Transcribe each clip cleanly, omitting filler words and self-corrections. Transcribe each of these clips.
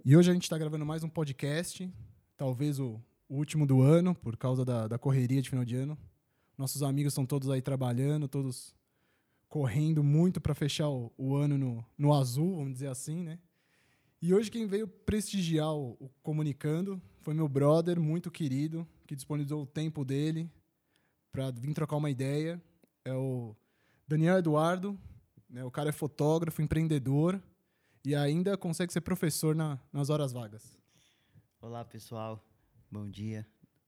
E hoje a gente está gravando mais um podcast, talvez o último do ano, por causa da correria de final de ano. Nossos amigos estão todos aí trabalhando, todos correndo muito para fechar o ano no azul, vamos dizer assim, né? E hoje quem veio prestigiar o Comunicando foi meu brother, muito querido, que disponibilizou o tempo dele para vir trocar uma ideia. É o Daniel Eduardo, né? O cara é fotógrafo, empreendedor e ainda consegue ser professor nas horas vagas. Olá, pessoal. Bom dia.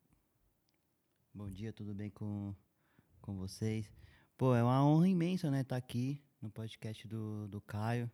Bom dia, tudo bem com vocês? Pô, é uma honra imensa, né, estar aqui no podcast do Caio.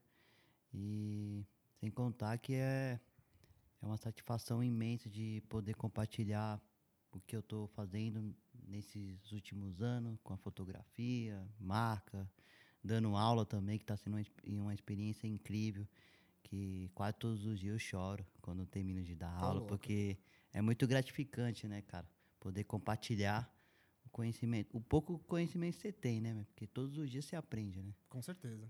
E sem contar que é uma satisfação imensa de poder compartilhar o que eu estou fazendo nesses últimos anos com a fotografia, marca, dando aula também, que está sendo uma experiência incrível. Que quase todos os dias eu choro quando eu termino de dar aula, louco. porque é muito gratificante, né, cara? Poder compartilhar o conhecimento, o pouco conhecimento que você tem, né? Porque todos os dias você aprende, né? Com certeza.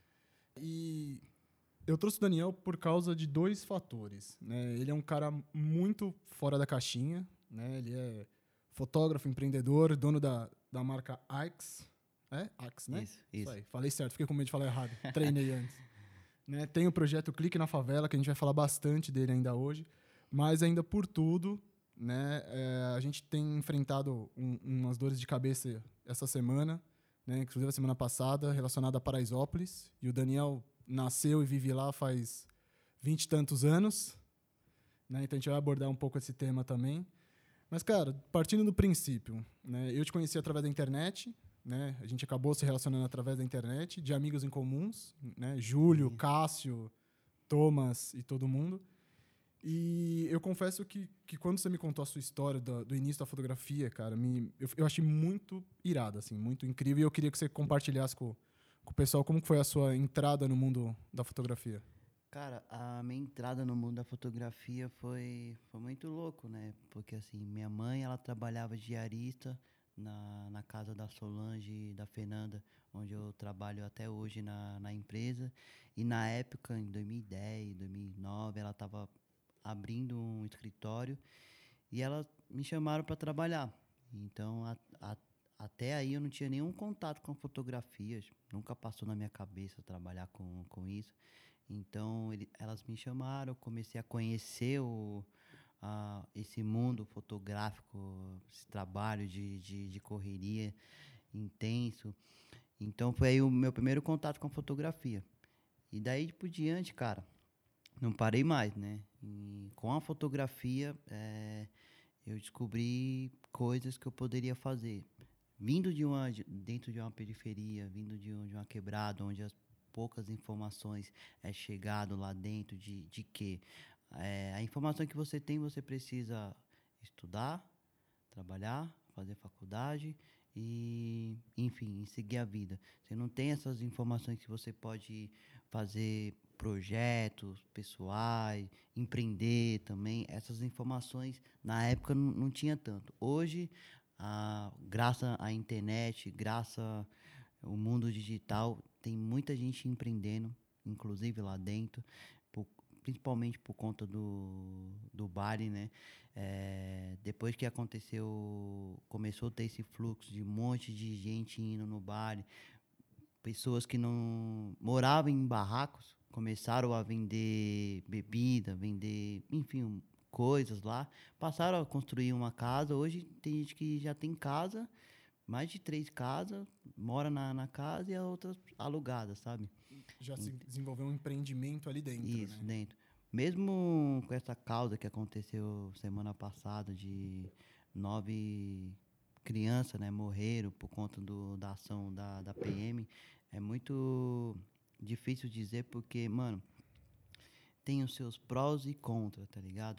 E eu trouxe o Daniel por causa de dois fatores, né? Ele é um cara muito fora da caixinha, né? Ele é fotógrafo, empreendedor, dono da marca Axe. É? Axe, né? Isso. Aí, falei certo, fiquei com medo de falar errado. Treinei antes. Né? Tem o projeto Clique na Favela, que a gente vai falar bastante dele ainda hoje. Mas ainda por tudo, né? A gente tem enfrentado umas dores de cabeça essa semana, né? Inclusive a semana passada, relacionada a Paraisópolis. E o Daniel nasceu e vive lá faz 20 e tantos anos, né? Então a gente vai abordar um pouco esse tema também. Mas, cara, partindo do princípio, né? Eu te conheci através da internet, né? A gente acabou se relacionando através da internet, de amigos em comuns, né? Júlio, Isso. Cássio, Thomas e todo mundo. E eu confesso que quando você me contou a sua história do início da fotografia, cara, eu achei muito irado, assim, muito incrível. E eu queria que você compartilhasse com o pessoal como que foi a sua entrada no mundo da fotografia. Cara, a minha entrada no mundo da fotografia foi muito louco, né? Porque, assim, minha mãe, ela trabalhava de diarista na casa da Solange e da Fernanda, onde eu trabalho até hoje na empresa. E na época, em 2010, 2009, ela estava abrindo um escritório e elas me chamaram para trabalhar. Então, até aí eu não tinha nenhum contato com fotografias, nunca passou na minha cabeça trabalhar com isso. Então, elas me chamaram, eu comecei a conhecer esse mundo fotográfico, esse trabalho de correria intenso. Então, foi aí o meu primeiro contato com a fotografia. E daí por diante, cara, não parei mais, né? E com a fotografia, eu descobri coisas que eu poderia fazer. Vindo dentro de uma periferia, vindo de uma quebrada, onde as poucas informações é chegado lá dentro de que a informação que você tem, você precisa estudar, trabalhar, fazer faculdade e, enfim, seguir a vida. Você não tem essas informações que você pode fazer projetos pessoais, empreender também. Essas informações na época não tinha tanto. Hoje, graças à internet, graças ao mundo digital, tem muita gente empreendendo, inclusive lá dentro, principalmente por conta do Bari, né? Depois que começou a ter esse fluxo de um monte de gente indo no Bari, pessoas que não moravam em barracos começaram a vender bebida, vender, enfim, coisas lá, passaram a construir uma casa. Hoje tem gente que já tem casa, mais de 3 casas, mora na casa e a outras alugadas, sabe? Já se desenvolveu um empreendimento ali dentro, Isso, né? dentro. Mesmo com essa causa que aconteceu semana passada de 9 crianças, né, morreram por conta da ação da PM, é muito difícil dizer porque, mano, tem os seus prós e contras, tá ligado?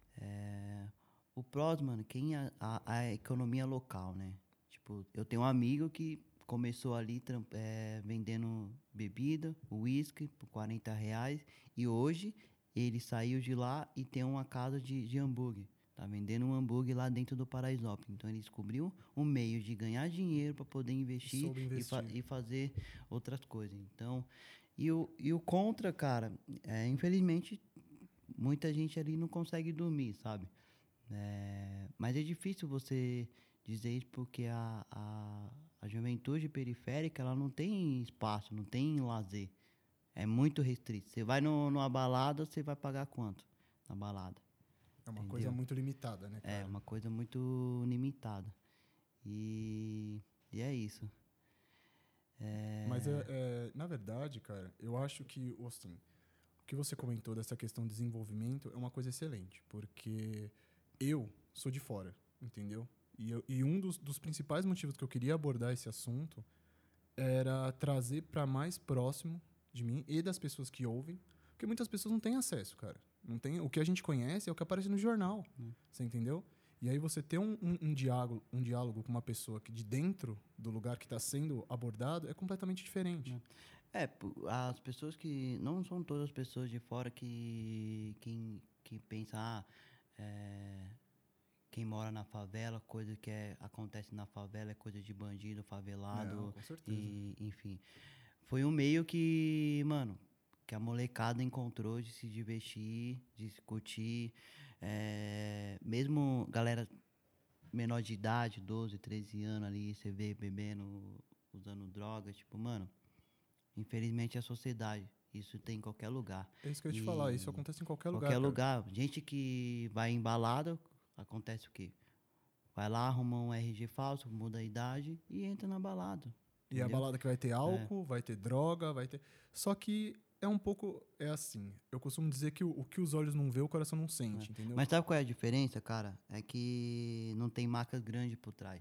O prós, mano, quem a economia local, né? Tipo, eu tenho um amigo que começou ali vendendo bebida, uísque por R$ 40 e hoje ele saiu de lá e tem uma casa de hambúrguer. Tá vendendo um hambúrguer lá dentro do Paraisópolis. Então ele descobriu um meio de ganhar dinheiro para poder investir Soube investir. e fazer outras coisas. Então, e o contra, cara, infelizmente muita gente ali não consegue dormir, sabe? Mas é difícil você dizer isso porque a juventude periférica, ela não tem espaço, não tem lazer. É muito restrito. Você vai numa balada, você vai pagar quanto na balada? É uma Entendeu? coisa muito limitada, né, cara? É uma coisa muito limitada. E é isso. Mas, na verdade, cara, eu acho que, assim, o que você comentou dessa questão de desenvolvimento é uma coisa excelente, porque eu sou de fora, entendeu? E um dos principais motivos que eu queria abordar esse assunto era trazer para mais próximo de mim e das pessoas que ouvem, porque muitas pessoas não têm acesso, cara. Não tem, o que a gente conhece é o que aparece no jornal, você entendeu? E aí você ter um diálogo com uma pessoa que de dentro do lugar que está sendo abordado é completamente diferente. As pessoas que... Não são todas as pessoas de fora que pensam... quem mora na favela, coisa que acontece na favela é coisa de bandido, favelado. Não, com certeza. Enfim. Foi um meio que, mano, que a molecada encontrou de se divertir, de se curtir. Mesmo galera menor de idade, 12, 13 anos ali, você vê bebendo, usando droga, tipo, mano, infelizmente é a sociedade. Isso tem em qualquer lugar. É isso que eu ia te falar, isso acontece em qualquer lugar. Qualquer cara. lugar. Gente que vai em balada, acontece o quê? Vai lá, arruma um RG falso, muda a idade e entra na balada. E a entendeu? balada que vai ter álcool, vai ter droga, vai ter... Só que é um pouco... É assim, eu costumo dizer que o que os olhos não vê, o coração não sente, entendeu? Mas sabe qual é a diferença, cara? É que não tem marcas grandes por trás.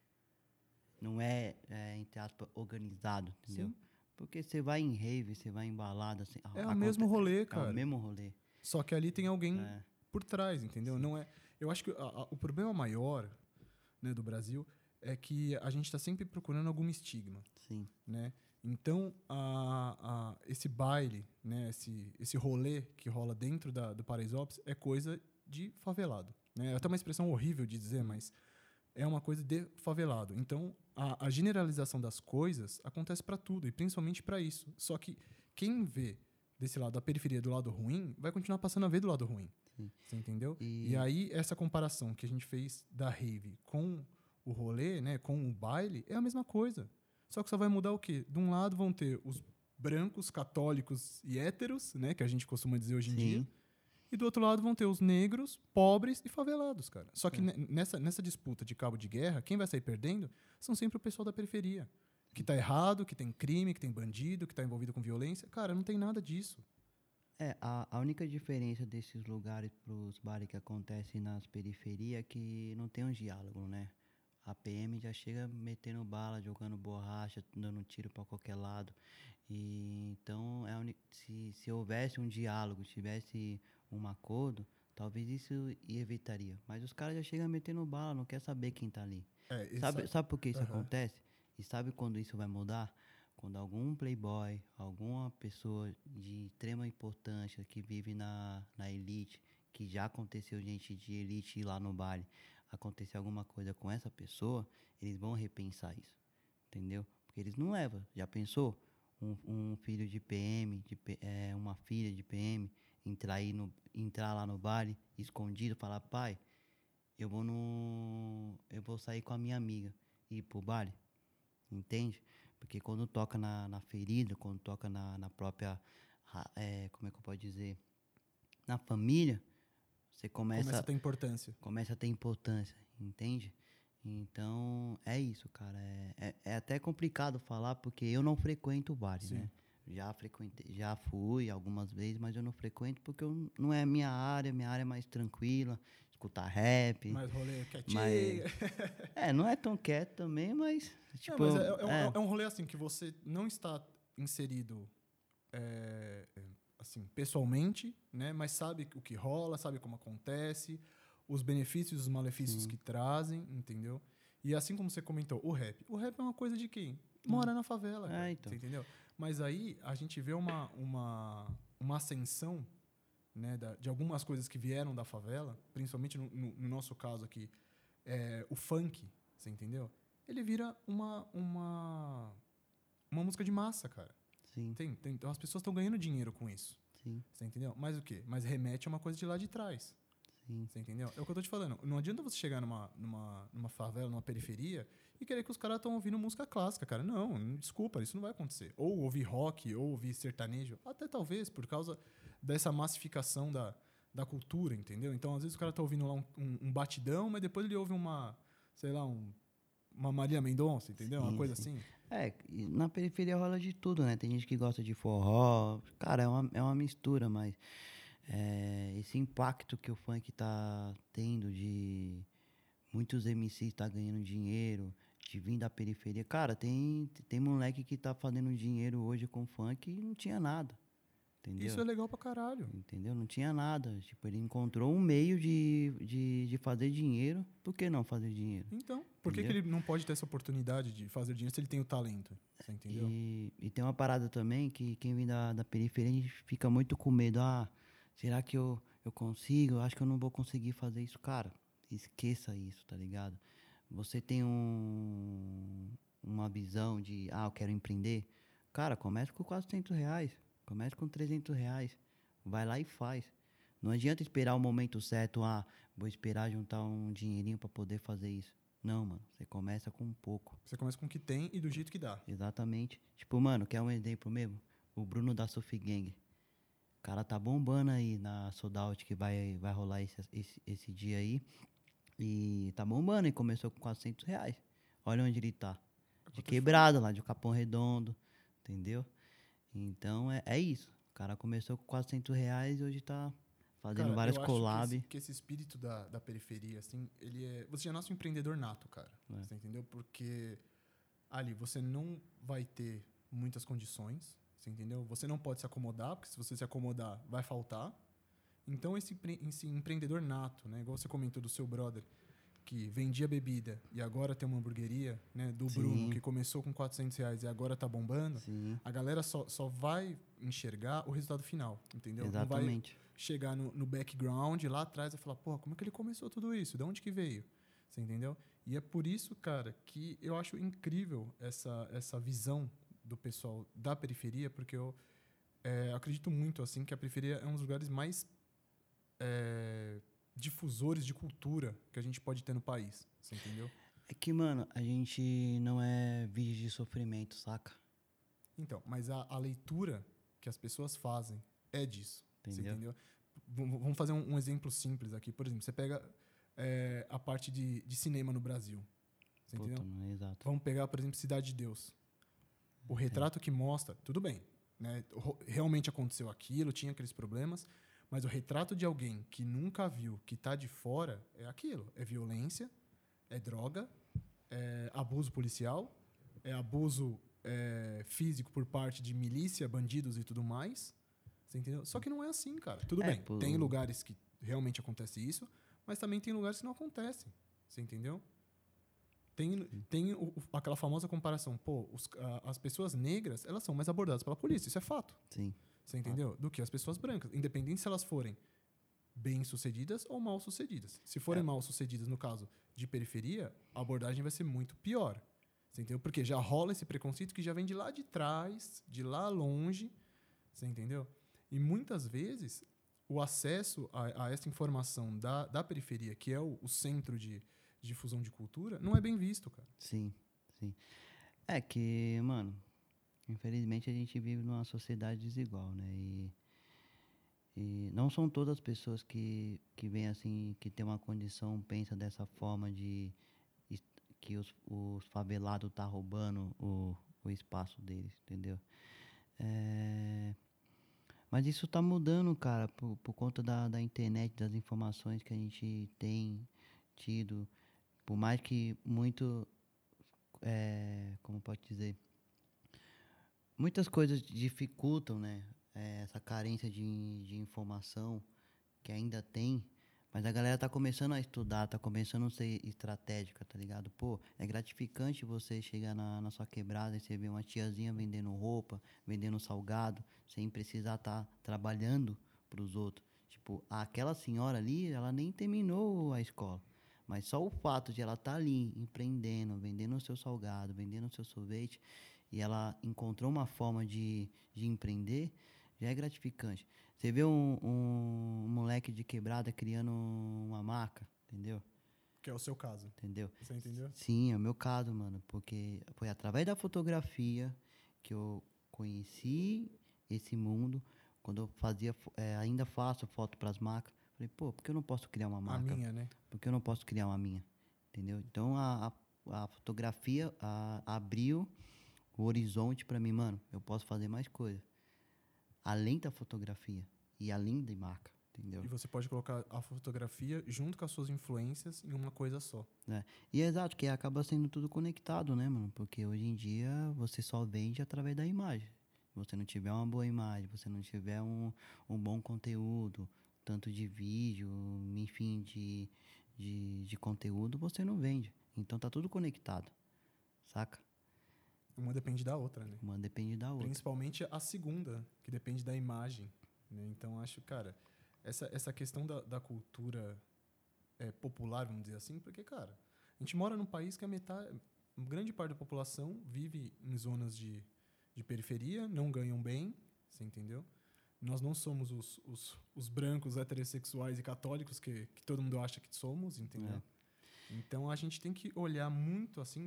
Não entre aspas, organizado, entendeu? Sim. Porque você vai em rave, você vai em balada... É o mesmo rolê, cara. É o mesmo rolê. Só que ali tem alguém por trás, entendeu? Não é... Eu acho que o problema maior, né, do Brasil é que a gente está sempre procurando algum estigma. Sim. Né? Então, esse baile, né, esse rolê que rola dentro do Paraisópolis é coisa de favelado. Né? É até uma expressão horrível de dizer, mas é uma coisa de favelado. Então, a generalização das coisas acontece para tudo, e principalmente para isso. Só que quem vê desse lado da periferia do lado ruim, vai continuar passando a ver do lado ruim. Sim. Você entendeu? E aí, essa comparação que a gente fez da rave com o rolê, né, com o baile, é a mesma coisa. Só que só vai mudar o quê? De um lado vão ter os brancos, católicos e héteros, né, que a gente costuma dizer hoje em dia. E do outro lado vão ter os negros, pobres e favelados, cara. Só que nessa disputa de cabo de guerra, quem vai sair perdendo são sempre o pessoal da periferia. Que tá errado, que tem crime, que tem bandido, que tá envolvido com violência. Cara, não tem nada disso. A única diferença desses lugares pros bares que acontecem nas periferias é que não tem um diálogo, né? A PM já chega metendo bala, jogando borracha, dando tiro para qualquer lado. Então, se houvesse um diálogo, tivesse um acordo, talvez isso evitaria. Mas os caras já chegam metendo bala, não quer saber quem tá ali. Sabe por que isso acontece? E sabe quando isso vai mudar? Quando algum playboy, alguma pessoa de extrema importância que vive na elite, que já aconteceu gente de elite ir lá no baile, acontecer alguma coisa com essa pessoa, eles vão repensar isso, entendeu? Porque eles não levam. Já pensou? Um filho de PM, uma filha de PM, entrar lá no baile, escondido, falar, pai, eu vou sair com a minha amiga e ir pro baile, entende? Porque quando toca na ferida, quando toca na própria, como é que eu posso dizer? Na família, você começa a ter importância. Começa a ter importância, entende? Então, é isso, cara. É até complicado falar, porque eu não frequento bares, né? Já fui algumas vezes, mas eu não frequento porque não é minha área é mais tranquila, escutar rap. Mais rolê quietinho. Não é tão quieto também, mas... Tipo, não, mas é um rolê assim, que você não está inserido assim, pessoalmente, né? Mas sabe o que rola, sabe como acontece, os benefícios e os malefícios que trazem, entendeu? E assim como você comentou, o rap é uma coisa de quem mora na favela, cara, então. você entendeu? Mas aí a gente vê uma ascensão, né, de algumas coisas que vieram da favela, principalmente no nosso caso aqui, o funk, você entendeu? Ele vira uma música de massa, cara. Sim. Então as pessoas estão ganhando dinheiro com isso. Sim, Você entendeu? Mas o quê? Mas remete a uma coisa de lá de trás. sim. Você entendeu? É o que eu tô te falando. Não adianta você chegar numa favela, numa periferia, e querer que os caras estão ouvindo música clássica, cara. Não, desculpa, isso não vai acontecer. Ou ouvir rock, ou ouvir sertanejo. Até talvez por causa dessa massificação da cultura, entendeu? Então, às vezes, o cara tá ouvindo lá um batidão, mas depois ele ouve sei lá, uma Maria Mendonça, entendeu? Uma Sim, coisa sim. assim. E na periferia rola de tudo, né? Tem gente que gosta de forró. Cara, é uma mistura, mas esse impacto que o funk tá tendo de muitos MCs tá ganhando dinheiro, de vir da periferia. Cara, tem moleque que tá fazendo dinheiro hoje com funk e não tinha nada, Isso entendeu? é legal pra caralho. Entendeu? Não tinha nada. Tipo, ele encontrou um meio de fazer dinheiro. Por que não fazer dinheiro? Então, por que Entendeu? ele não pode ter essa oportunidade de fazer dinheiro se ele tem o talento? Você entendeu? E tem uma parada também que quem vem da periferia a gente fica muito com medo. Ah, será que eu consigo? Eu acho que eu não vou conseguir fazer isso. Cara, esqueça isso, tá ligado? Você tem uma visão de, eu quero empreender. Cara, comece com R$ 400. Comece com R$ 300. Vai lá e faz. Não adianta esperar o momento certo. Vou esperar juntar um dinheirinho pra poder fazer isso. Não, mano. Você começa com um pouco. Você começa com o que tem e do jeito que dá. Exatamente. Tipo, mano, quer um exemplo mesmo? O Bruno da Sufi Gang. O cara tá bombando aí na Sold Out que vai rolar esse dia aí. E tá bombando e começou com R$ 400. Olha onde ele tá. De quebrada lá, de Capão Redondo. Entendeu? Então é isso. O cara começou com R$ 400 e hoje tá fazendo Cara, várias eu acho collab. que esse espírito da periferia, assim, ele é. Você já nasce um empreendedor nato, cara. É. Você entendeu? Porque ali você não vai ter muitas condições. Você entendeu? Você não pode se acomodar, porque se você se acomodar, vai faltar. Então, esse empreendedor nato, né? Igual você comentou do seu brother, que vendia bebida e agora tem uma hamburgueria, né? Do Bruno, Sim. que começou com R$ 400 e agora tá bombando. Sim, A galera só vai enxergar o resultado final, entendeu? Não vai exatamente. chegar no background lá atrás e falar, porra, como é que ele começou tudo isso? De onde que veio? Você entendeu? E é por isso, cara, que eu acho incrível essa visão do pessoal da periferia, porque eu acredito muito assim que a periferia é um dos lugares mais difusores de cultura que a gente pode ter no país. Você entendeu? É que, mano, a gente não é vídeo de sofrimento, saca? Então, mas a leitura que as pessoas fazem é disso. Você Entendeu? entendeu? Vamos fazer um exemplo simples aqui. Por exemplo, você pega a parte de cinema no Brasil. Você Puta, entendeu? mano, exato. Vamos pegar, por exemplo, Cidade de Deus. O retrato que mostra, tudo bem, né? Realmente aconteceu aquilo, tinha aqueles problemas, mas o retrato de alguém que nunca viu, que está de fora, é aquilo. É violência, é droga, é abuso policial, é abuso físico por parte de milícia, bandidos e tudo mais. Você entendeu? Só que não é assim, cara. Tudo bem, tem lugares que realmente acontece isso, mas também tem lugares que não acontecem. Você entendeu? Tem aquela famosa comparação. Pô, as pessoas negras, elas são mais abordadas pela polícia. Isso é fato. Sim. Você entendeu? Do que as pessoas brancas. Independente se elas forem bem-sucedidas ou mal-sucedidas. Se forem mal-sucedidas, no caso de periferia, a abordagem vai ser muito pior. Você entendeu? Porque já rola esse preconceito que já vem de lá de trás, de lá longe. Você entendeu? E muitas vezes o acesso a essa informação da periferia, que é o centro de difusão de cultura, não é bem visto, cara. Sim, sim. É que, mano, infelizmente a gente vive numa sociedade desigual, né? E não são todas as pessoas que vêm assim, que tem uma condição, pensa dessa forma que os favelados tá roubando o espaço deles, entendeu? Mas isso tá mudando, cara, por conta da internet, das informações que a gente tem tido. Por mais que muito, como pode dizer, muitas coisas dificultam, né? Essa carência de informação que ainda tem, mas a galera tá começando a estudar, tá começando a ser estratégica, tá ligado? Pô, é gratificante você chegar na sua quebrada e você ver uma tiazinha vendendo roupa, vendendo salgado, sem precisar estar trabalhando pros outros. Tipo, aquela senhora ali, ela nem terminou a escola. Mas só o fato de ela estar ali, empreendendo, vendendo o seu salgado, vendendo o seu sorvete, e ela encontrou uma forma de empreender, já é gratificante. Você vê um moleque de quebrada criando uma marca, entendeu? Que é o seu caso. Entendeu? Você entendeu? Sim, é o meu caso, mano. Porque foi através da fotografia que eu conheci esse mundo. Quando eu fazia, ainda faço foto para as marcas. Falei, pô, por que eu não posso criar uma A marca? minha, né? Por que eu não posso criar uma minha? Entendeu? Então a fotografia abriu o horizonte para mim, mano. Eu posso fazer mais coisas. Além da fotografia e além da marca, entendeu? E você pode colocar a fotografia junto com as suas influências em uma coisa só. É. E é exato, que acaba sendo tudo conectado, né, mano? Porque hoje em dia você só vende através da imagem. Se você não tiver uma boa imagem, você não tiver um bom conteúdo, tanto de vídeo, enfim, de conteúdo, você não vende. Então tá tudo conectado, saca? Uma depende da outra, né? Uma depende da outra. Principalmente a segunda, que depende da imagem. Né? Então, acho, cara, essa questão da cultura popular, vamos dizer assim, porque, cara, a gente mora num país que grande parte da população vive em zonas de periferia, não ganham bem, você entendeu? Nós não somos os brancos heterossexuais e católicos que todo mundo acha que somos, entendeu? Então, a gente tem que olhar muito, assim,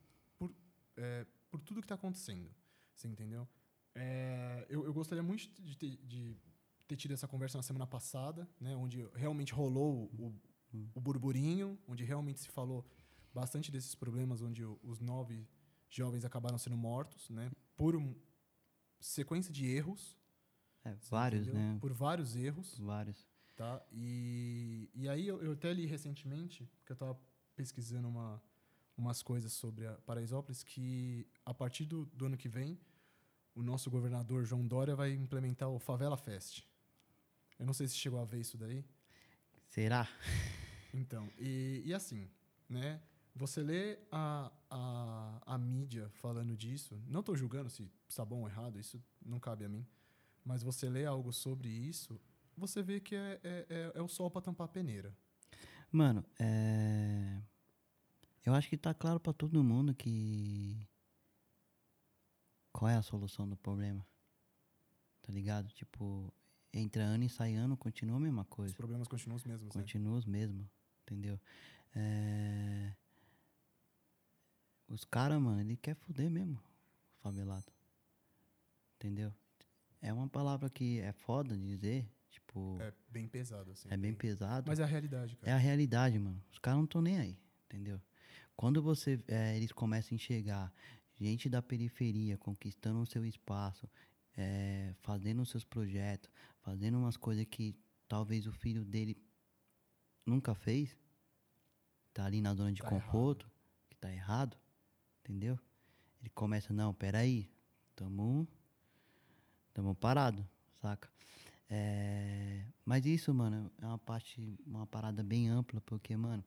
por tudo que está acontecendo, você entendeu? Eu gostaria muito de ter tido essa conversa na semana passada, né, onde realmente rolou o burburinho, onde realmente se falou bastante desses problemas, onde os 9 jovens acabaram sendo mortos, né, por sequência de erros. Vários, entendeu? né? Por vários erros. Vários. Tá? E aí eu até li recentemente, que eu estava pesquisando umas coisas sobre a Paraisópolis, que a partir do ano que vem, o nosso governador João Dória vai implementar o Favela Fest. Eu não sei se chegou a ver isso daí. Será? Então, e assim, né? Você lê a mídia falando disso, não estou julgando se está bom ou errado, isso não cabe a mim, mas você lê algo sobre isso, você vê que é o sol para tampar a peneira. Mano, eu acho que tá claro pra todo mundo que qual é a solução do problema, tá ligado? Tipo, entra ano e sai ano, continua a mesma Os coisa. problemas continuam os mesmos, né? Continua os mesmos, entendeu? Os caras, mano, ele quer fuder mesmo, o favelado. Entendeu? É uma palavra que é foda de dizer, tipo, É bem pesado, assim. é bem pesado. Mas é a realidade, É cara. a realidade, mano. Os caras não tão nem aí, entendeu? Quando eles começam a enxergar gente da periferia conquistando o seu espaço, fazendo os seus projetos, fazendo umas coisas que talvez o filho dele nunca fez, tá ali na zona de Tá conforto, que tá errado, entendeu? Ele começa, não, peraí, tamo parado, saca? Mas isso, mano, é uma parada bem ampla, porque, mano,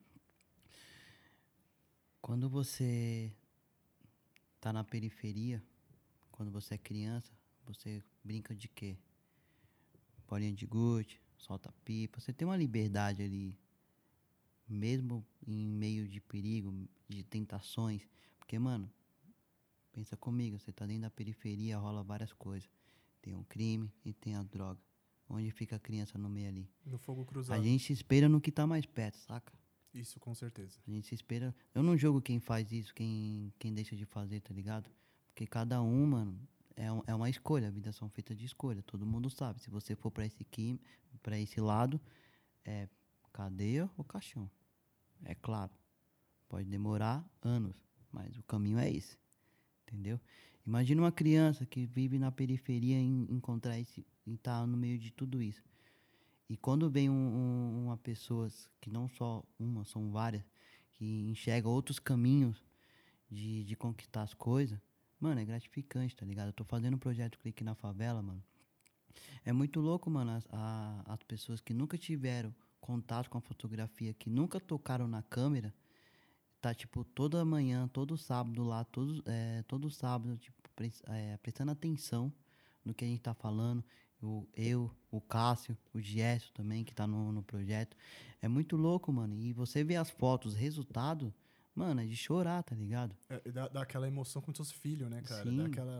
quando você tá na periferia, quando você é criança, você brinca de quê? Bolinha de gude, solta pipa, você tem uma liberdade ali, mesmo em meio de perigo, de tentações, porque, mano, pensa comigo, você tá dentro da periferia, rola várias coisas. Tem o crime e tem a droga. Onde fica a criança no meio ali? No fogo cruzado. A gente se espelha no que tá mais perto, saca? Isso, com certeza. A gente se espelha. Eu não julgo quem faz isso, quem deixa de fazer, tá ligado? Porque cada um, mano, é uma escolha. A vida são feitas de escolha. Todo mundo sabe. Se você for pra esse lado, é cadeia ou caixão. É claro. Pode demorar anos, mas o caminho é esse. Entendeu? Imagina uma criança que vive na periferia encontrar esse e tá no meio de tudo isso. E quando vem uma pessoa, que não só uma, são várias, que enxerga outros caminhos de conquistar as coisas, mano, é gratificante, tá ligado? Eu tô fazendo um projeto Clique na Favela, mano. É muito louco, mano, as pessoas que nunca tiveram contato com a fotografia, que nunca tocaram na câmera, tá, tipo, toda manhã, todo sábado lá, todo sábado, tipo, prestando atenção no que a gente tá falando. O Cássio, o Giesso também, que tá no projeto. É muito louco, mano. E você vê as fotos, resultado, mano, é de chorar, tá ligado? Dá aquela emoção com seus filhos, né, cara? Sim. Dá aquela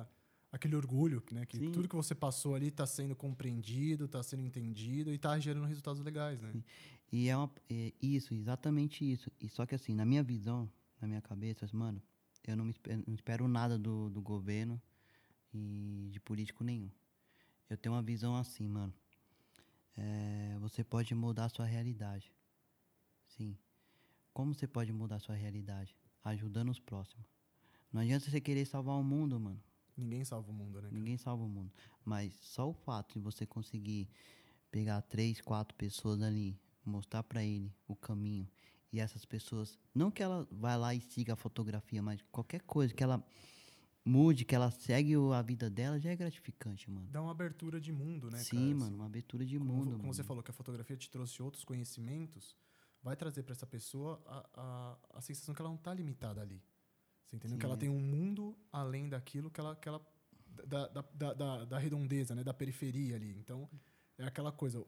aquele orgulho, né? Que Sim. tudo que você passou ali está sendo compreendido, está sendo entendido e está gerando resultados legais, né? Sim. E isso, exatamente isso. E só que assim, na minha visão, na minha cabeça, mano, eu não espero nada do governo e de político nenhum. Eu tenho uma visão assim, mano. Você pode mudar a sua realidade. Sim. Como você pode mudar a sua realidade? Ajudando os próximos. Não adianta você querer salvar o mundo, mano. Ninguém salva o mundo, né, cara? Ninguém salva o mundo. Mas só o fato de você conseguir pegar 3, 4 pessoas ali, mostrar pra ele o caminho, e essas pessoas, não que ela vá lá e siga a fotografia, mas qualquer coisa que ela mude, que ela segue a vida dela, já é gratificante, mano. Dá uma abertura de mundo, né, Sim, cara? mano, Assim, uma abertura de como, mundo, como você mano. falou que a fotografia te trouxe outros conhecimentos, vai trazer para essa pessoa a sensação que ela não está limitada ali. Você entendeu? Sim, Que ela tem um mundo além daquilo que ela da redondeza, né? Da periferia ali. Então, é aquela coisa,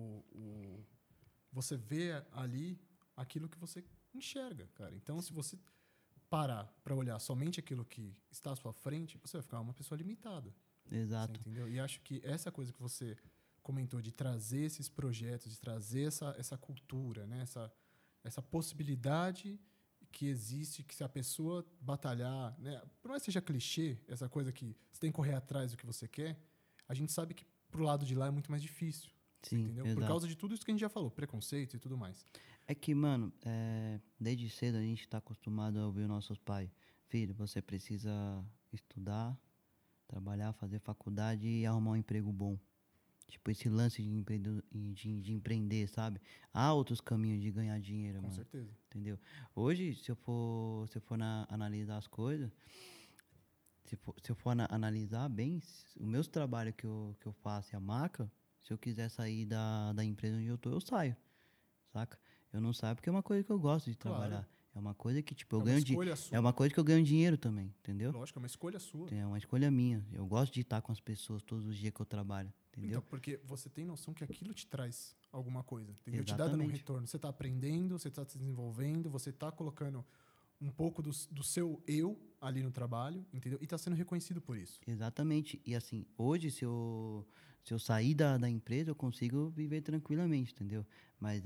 você vê ali aquilo que você enxerga, cara. Então, se você parar para olhar somente aquilo que está à sua frente, você vai ficar uma pessoa limitada. Você Exato. entendeu? E acho que essa coisa que você comentou de trazer esses projetos, de trazer essa cultura, né? Essa possibilidade que existe, que se a pessoa batalhar, né? Por mais que seja clichê, essa coisa que você tem que correr atrás do que você quer, a gente sabe que pro lado de lá é muito mais difícil. Você Sim, entendeu? Por exato. causa de tudo isso que a gente já falou, preconceito e tudo mais. É que, mano, desde cedo a gente tá acostumado a ouvir nossos pais. Filho, você precisa estudar, trabalhar, fazer faculdade e arrumar um emprego bom. Tipo, esse lance de empreender, sabe? Há outros caminhos de ganhar dinheiro, Com mano. certeza. Entendeu? Hoje, se eu for analisar as coisas, se eu for analisar bem, os meus trabalhos que eu faço e a marca, se eu quiser sair da empresa onde eu tô, eu saio, saca? Eu não saio porque é uma coisa que eu gosto de Claro. trabalhar. É uma coisa que, tipo, É eu uma ganho escolha sua. é uma coisa que eu ganho dinheiro também, entendeu? Lógico, é uma escolha sua. É uma escolha minha. Eu gosto de estar com as pessoas todos os dias que eu trabalho, entendeu? Então, porque você tem noção que aquilo te traz alguma coisa, entendeu? Te dá dando um Exatamente. retorno. Você está aprendendo, você está se desenvolvendo, você está colocando um pouco do seu eu ali no trabalho, entendeu? E está sendo reconhecido por isso. Exatamente. E assim, hoje, se eu sair da empresa, eu consigo viver tranquilamente, entendeu? Mas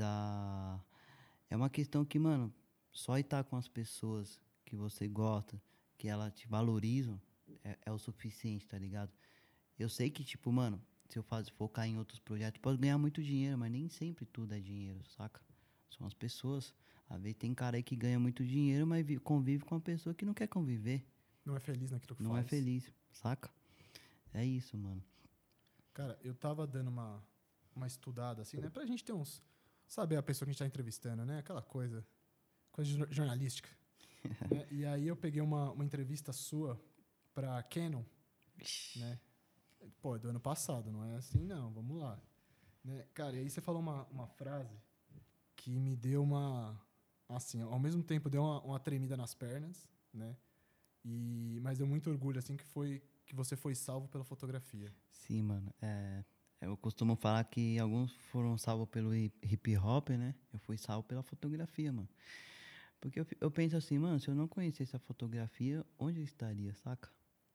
é uma questão que, mano, só estar com as pessoas que você gosta, que elas te valorizam, é o suficiente, tá ligado? Eu sei que, tipo, mano, se eu focar em outros projetos, posso ganhar muito dinheiro, mas nem sempre tudo é dinheiro, saca? São as pessoas. Às vezes tem cara aí que ganha muito dinheiro, mas convive com uma pessoa que não quer conviver. Não é feliz naquilo que Não faz. é feliz, saca? É isso, mano. Cara, eu tava dando uma estudada, assim, né? Pra gente ter uns... Saber a pessoa que a gente tá entrevistando, né? Aquela coisa jornalística. Né? E aí eu peguei uma entrevista sua pra Canon, né? Pô, é do ano passado, não é assim, não. Vamos lá. Né? Cara, e aí você falou uma frase que me deu uma... Assim, ao mesmo tempo deu uma tremida nas pernas, né? Mas deu muito orgulho, assim, que você foi salvo pela fotografia. Sim, mano. Eu costumo falar que alguns foram salvos pelo hip hop, né? Eu fui salvo pela fotografia, mano. Porque eu penso assim, mano, se eu não conhecesse a fotografia, onde eu estaria, saca?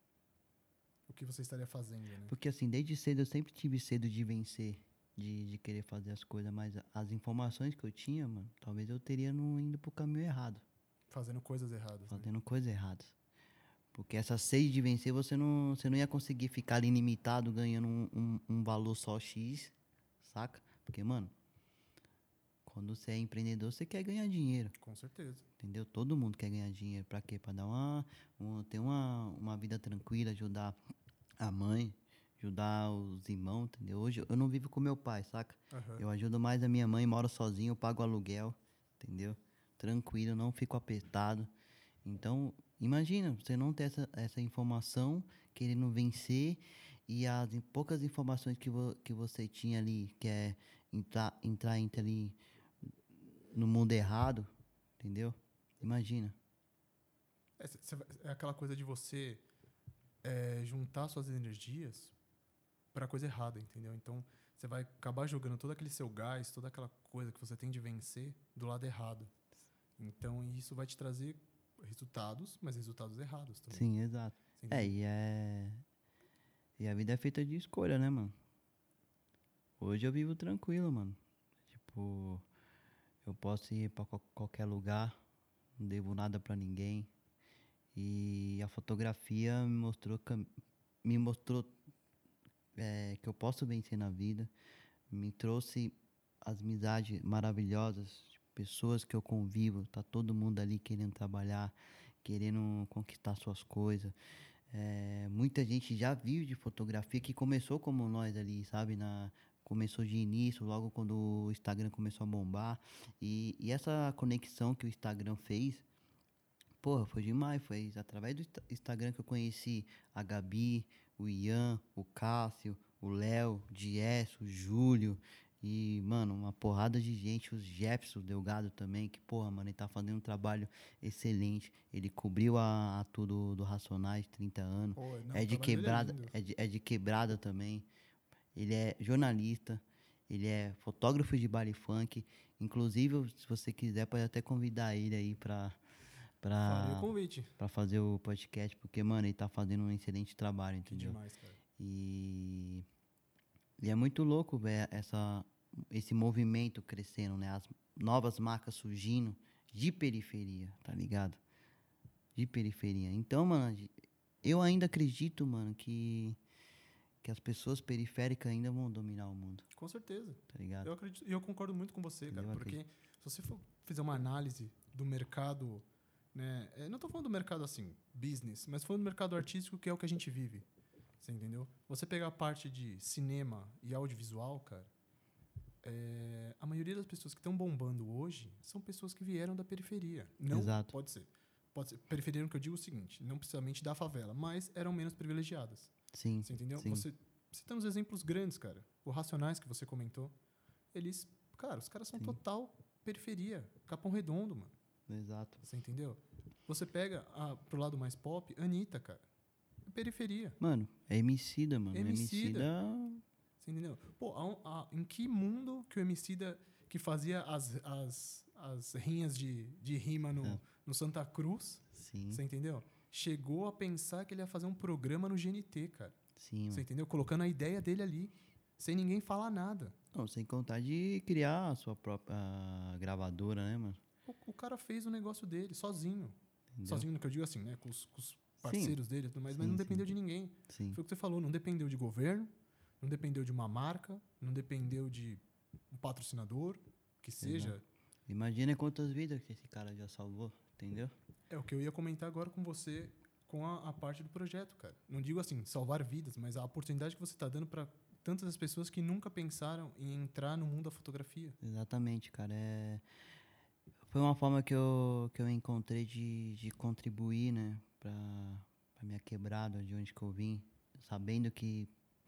O que você estaria fazendo, né? Porque assim, desde cedo eu sempre tive cedo de vencer, de querer fazer as coisas, mas as informações que eu tinha, mano, talvez eu teria não indo pro caminho errado, Fazendo coisas erradas, né? fazendo coisas erradas. Porque essa sede de vencer, você não ia conseguir ficar ali limitado ganhando um valor só X, saca? Porque, mano, quando você é empreendedor, você quer ganhar dinheiro, Com certeza. entendeu? Todo mundo quer ganhar dinheiro. Pra quê? Pra dar ter uma vida tranquila, ajudar a mãe, ajudar os irmãos, entendeu? Hoje eu não vivo com meu pai, saca? Aham. Eu ajudo mais a minha mãe, moro sozinho, eu pago aluguel, entendeu? Tranquilo, não fico apertado. Então, imagina, você não ter essa informação, querendo vencer, e as poucas informações que você tinha ali, que é entrar ali no mundo errado, entendeu? Imagina. É aquela coisa de você juntar suas energias para coisa errada, entendeu? Então, você vai acabar jogando todo aquele seu gás, toda aquela coisa que você tem de vencer do lado errado. Então, isso vai te trazer resultados, mas resultados errados também. Sim, exato. Você entendeu? E a vida é feita de escolha, né, mano? Hoje eu vivo tranquilo, mano. Tipo, eu posso ir pra qualquer lugar, não devo nada pra ninguém. E a fotografia me mostrou que eu posso vencer na vida. Me trouxe as amizades maravilhosas, pessoas que eu convivo. Tá todo mundo ali querendo trabalhar, querendo conquistar suas coisas. Muita gente já vive de fotografia que começou como nós ali, sabe? Começou de início, logo quando o Instagram começou a bombar. E essa conexão que o Instagram fez, porra, foi demais. Foi através do Instagram que eu conheci a Gabi, o Ian, o Cássio, o Léo, o Dias, o Júlio. E, mano, uma porrada de gente, os Jefferson Delgado também, que, porra, mano, ele tá fazendo um trabalho excelente. Ele cobriu a tudo do Racionais, 30 anos. Pô, não, É o de trabalho dele é quebrada, lindo. é de quebrada também. Ele é jornalista, ele é fotógrafo de baile funk. Inclusive, se você quiser, pode até convidar ele aí Farei o pra, convite. pra fazer o podcast, porque, mano, ele tá fazendo um excelente trabalho, Que entendeu? demais, cara. E, e é muito louco ver esse movimento crescendo, né? As novas marcas surgindo de periferia, tá ligado? De periferia. Então, mano, eu ainda acredito, mano, que as pessoas periféricas ainda vão dominar o mundo, Com certeza. tá ligado? Eu acredito, e eu concordo muito com você, cara, Eu porque se você for fizer uma análise do mercado, né, não estou falando do mercado assim, business, mas falando do mercado artístico, que é o que a gente vive. Você entendeu? Você pegar a parte de cinema e audiovisual, cara, a maioria das pessoas que estão bombando hoje são pessoas que vieram da periferia. Não, Exato. pode ser. Pode ser. Periferia, no que eu digo é o seguinte, não precisamente da favela, mas eram menos privilegiadas. Sim, Você entendeu? sim. Você citando os exemplos grandes, cara. O Racionais que você comentou, eles, cara, os caras são Sim. total periferia, Capão Redondo, mano. Exato. Você entendeu? Você pega pro lado mais pop, Anitta, cara. Periferia. Mano, é Emicida, mano. Emicida. Emicida. Você entendeu? Pô, em que mundo que o Emicida, que fazia as rinhas de rima no Santa Cruz, Sim, você entendeu? Chegou a pensar que ele ia fazer um programa no GNT, cara. sim, Você mano. entendeu? Colocando a ideia dele ali, sem ninguém falar nada. Não, sem contar de criar a sua própria gravadora, né, mano? O cara fez o negócio dele, sozinho. Entendeu? Sozinho, no que eu digo assim, né? Com os Sim. parceiros dele e tudo mais, mas Sim, não sim. dependeu de ninguém. Sim. Foi o que você falou, não dependeu de governo, não dependeu de uma marca, não dependeu de um patrocinador, que seja. Imagina quantas vidas que esse cara já salvou, entendeu? É o que eu ia comentar agora com você, com a parte do projeto, cara. Não digo assim, salvar vidas, mas a oportunidade que você está dando para tantas as pessoas que nunca pensaram em entrar no mundo da fotografia. Exatamente, cara. Foi uma forma que eu encontrei de contribuir, né, pra minha quebrada, de onde que eu vim, sabendo que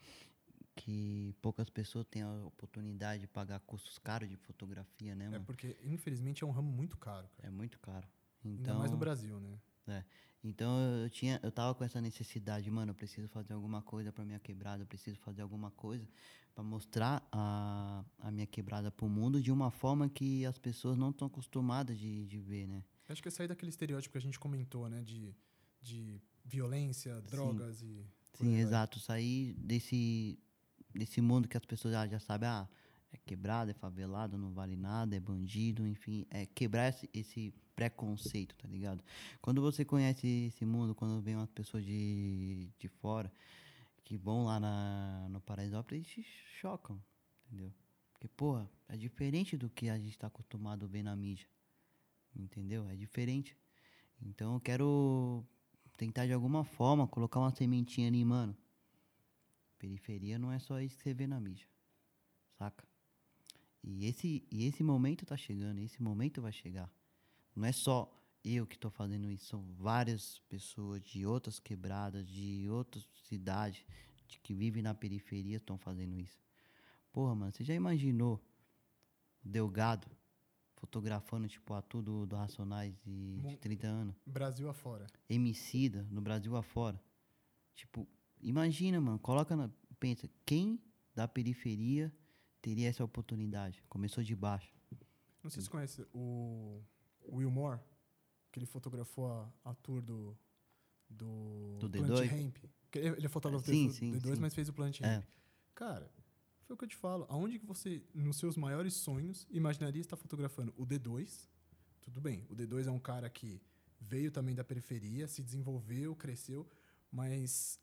poucas pessoas têm a oportunidade de pagar custos caros de fotografia, né, É mano? porque, infelizmente, é um ramo muito caro, cara. É muito caro. Ainda mais no Brasil, né? Então eu tava com essa necessidade, mano, eu preciso fazer alguma coisa pra minha quebrada, eu preciso fazer alguma coisa pra mostrar a minha quebrada pro mundo de uma forma que as pessoas não estão acostumadas de ver, né? Acho que é sair daquele estereótipo que a gente comentou, né? De violência, drogas e. por Sim, aí vai. exato. Sair desse mundo que as pessoas já sabem, é quebrado, é favelado, não vale nada, é bandido, enfim. É quebrar esse preconceito, tá ligado? Quando você conhece esse mundo, quando vem umas pessoas de fora que vão lá no Paraisópolis, eles te chocam, entendeu? Porque, porra, é diferente do que a gente tá acostumado a ver na mídia, entendeu? É diferente. Então eu quero tentar de alguma forma colocar uma sementinha ali, mano. Periferia não é só isso que você vê na mídia, saca? E esse momento tá chegando, esse momento vai chegar. Não é só eu que tô fazendo isso, são várias pessoas de outras quebradas, de outras cidades, que vivem na periferia estão fazendo isso. Porra, mano, você já imaginou o Delgado fotografando, tipo, a tudo do Racionais de 30 anos? Brasil afora. Emicida no Brasil afora. Tipo, imagina, mano, pensa, quem da periferia teria essa oportunidade? Começou de baixo. Não sei se você conhece o Will Moore, que ele fotografou a tour do Do Planet D2? Hemp. Ele é fotógrafo Sim, do sim, D2, sim. mas fez o Planet É. Ramp. Cara, foi o que eu te falo. Aonde que você, nos seus maiores sonhos, imaginaria estar fotografando o D2? Tudo bem, o D2 é um cara que veio também da periferia, se desenvolveu, cresceu, mas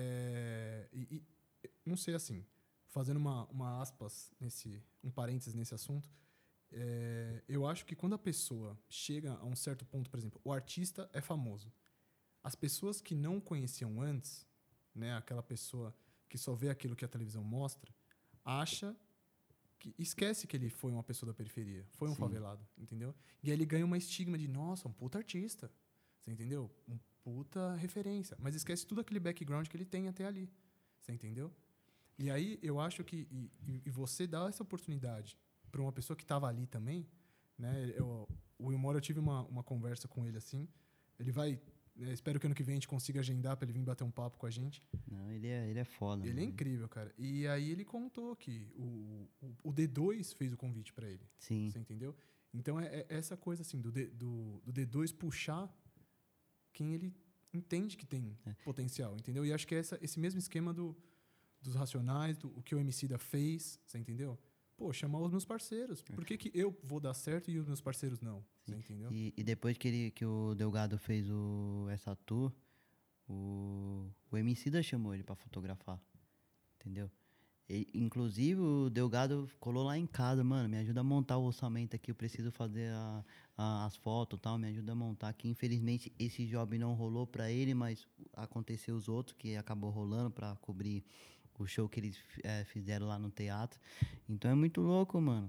não sei assim, fazendo uma aspas, um parênteses nesse assunto, eu acho que quando a pessoa chega a um certo ponto, por exemplo, o artista é famoso. As pessoas que não conheciam antes, né, aquela pessoa que só vê aquilo que a televisão mostra, acha esquece que ele foi uma pessoa da periferia, foi um Sim. favelado, entendeu? E aí ele ganha uma estigma de, nossa, um puta artista, você entendeu? Um puta referência, mas esquece tudo aquele background que ele tem até ali, você entendeu? E aí eu acho que e você dá essa oportunidade para uma pessoa que estava ali também, né? O Wilmore, eu tive uma conversa com ele assim, ele vai, espero que ano que vem a gente consiga agendar para ele vir bater um papo com a gente. Não, ele é foda. Ele é incrível, cara. E aí ele contou que o D2 fez o convite para ele. Sim. Você entendeu? Então é essa coisa assim, do D2 puxar quem ele entende que tem potencial, entendeu? E acho que é esse mesmo esquema dos Racionais, o que o Emicida fez, você entendeu? Pô, chamar os meus parceiros. Por que eu vou dar certo e os meus parceiros não? Você entendeu? E depois que o Delgado fez essa tour, o Emicida chamou ele pra fotografar, entendeu? Inclusive, o Delgado colou lá em casa, mano, me ajuda a montar o orçamento aqui, eu preciso fazer as fotos e tal, me ajuda a montar aqui. Infelizmente, esse job não rolou pra ele, mas aconteceu os outros, que acabou rolando pra cobrir o show que eles fizeram lá no teatro. Então é muito louco, mano.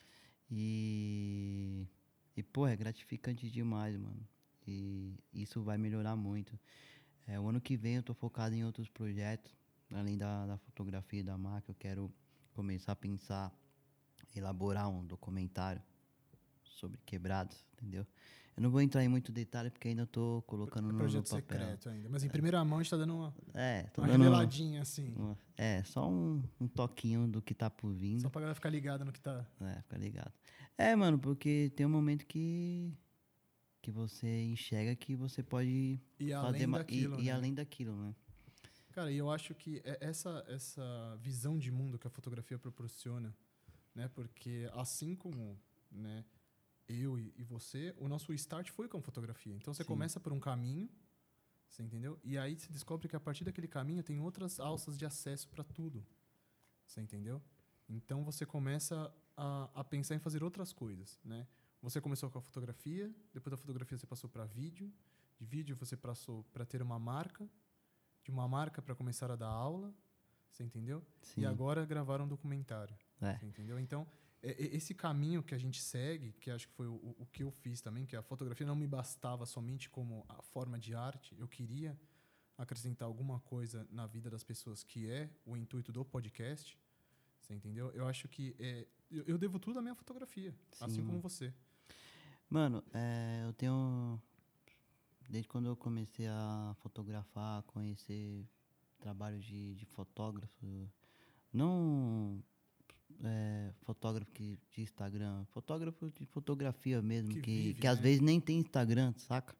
Pô, é gratificante demais, mano. E isso vai melhorar muito. O ano que vem eu tô focado em outros projetos. Além da fotografia e da marca, eu quero começar a pensar, elaborar um documentário sobre quebrados, entendeu? Eu não vou entrar em muito detalhe porque ainda tô colocando no projeto papel. secreto ainda. Mas em primeira mão a gente tá dando uma Tô uma dando reveladinha, assim. só um toquinho do que tá por vindo. Só pra galera ficar ligada no que tá. Fica ligado. Mano, porque tem um momento que você enxerga que você pode E fazer além daquilo, né? além daquilo, né? Cara, e eu acho que essa visão de mundo que a fotografia proporciona, né? Porque assim como, né, eu e você, o nosso start foi com a fotografia. Então você Sim. começa por um caminho, você entendeu? E aí você descobre que a partir daquele caminho tem outras alças de acesso para tudo. Você entendeu? Então você começa a pensar em fazer outras coisas, né? Você começou com a fotografia, depois da fotografia você passou para vídeo, de vídeo você passou para ter uma marca, de uma marca para começar a dar aula, você entendeu? Sim. E agora gravar um documentário, você entendeu? Então, esse caminho que a gente segue, que acho que foi o que eu fiz também, que a fotografia não me bastava somente como a forma de arte, eu queria acrescentar alguma coisa na vida das pessoas, que é o intuito do podcast, você entendeu? Eu acho que eu devo tudo à minha fotografia, Sim, assim como você. Mano, eu tenho... Desde quando eu comecei a fotografar, conhecer trabalho de fotógrafo, não fotógrafo de Instagram, fotógrafo de fotografia mesmo, Que que vive, às né? vezes nem tem Instagram, saca?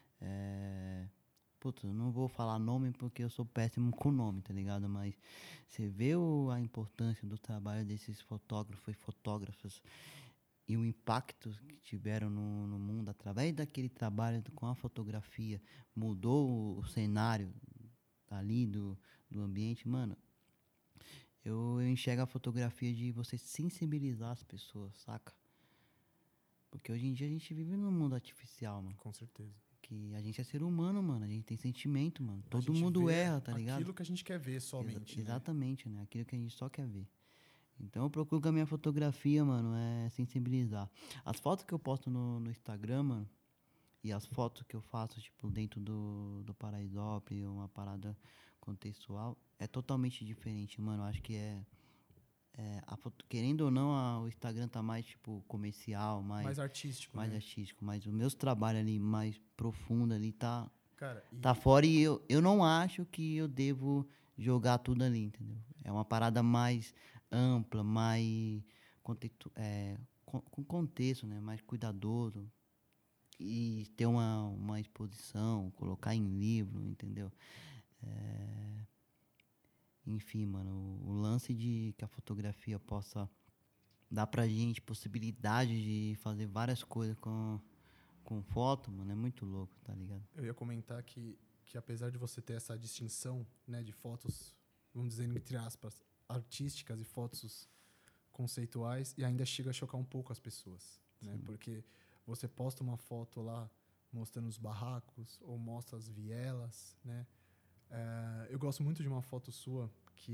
Putz, eu não vou falar nome porque eu sou péssimo com nome, tá ligado? Mas você vê a importância do trabalho desses fotógrafos e fotógrafas e o impacto que tiveram no mundo através daquele trabalho com a fotografia, mudou o cenário ali do ambiente, mano. Eu enxergo a fotografia de você sensibilizar as pessoas, saca? Porque hoje em dia a gente vive num mundo artificial, mano. Com certeza. Que a gente é ser humano, mano. A gente tem sentimento, mano. A Todo gente mundo vê erra, tá ligado? aquilo que a gente quer ver somente, né? Exatamente, né? Aquilo que a gente só quer ver. Então eu procuro com a minha fotografia, mano, sensibilizar. As fotos que eu posto no Instagram, mano, e as fotos que eu faço, tipo, dentro do Paraisópolis, uma parada contextual, é totalmente diferente, mano. Eu acho que querendo ou não, o Instagram tá mais, tipo, comercial, Mais artístico, mais né? artístico. Mas os meus trabalhos ali, mais profundo ali, tá Cara, fora e eu não acho que eu devo jogar tudo ali, entendeu? É uma parada mais ampla, mais com contexto, né? Mais cuidadoso. E ter uma exposição, colocar em livro, entendeu? Enfim, mano, o lance de que a fotografia possa dar pra gente possibilidade de fazer várias coisas com foto, mano, é muito louco, tá ligado? Eu ia comentar que apesar de você ter essa distinção, né, de fotos, vamos dizer, entre aspas, artísticas e fotos conceituais, e ainda chega a chocar um pouco as pessoas, né? Porque você posta uma foto lá mostrando os barracos ou mostra as vielas, né? Eu gosto muito de uma foto sua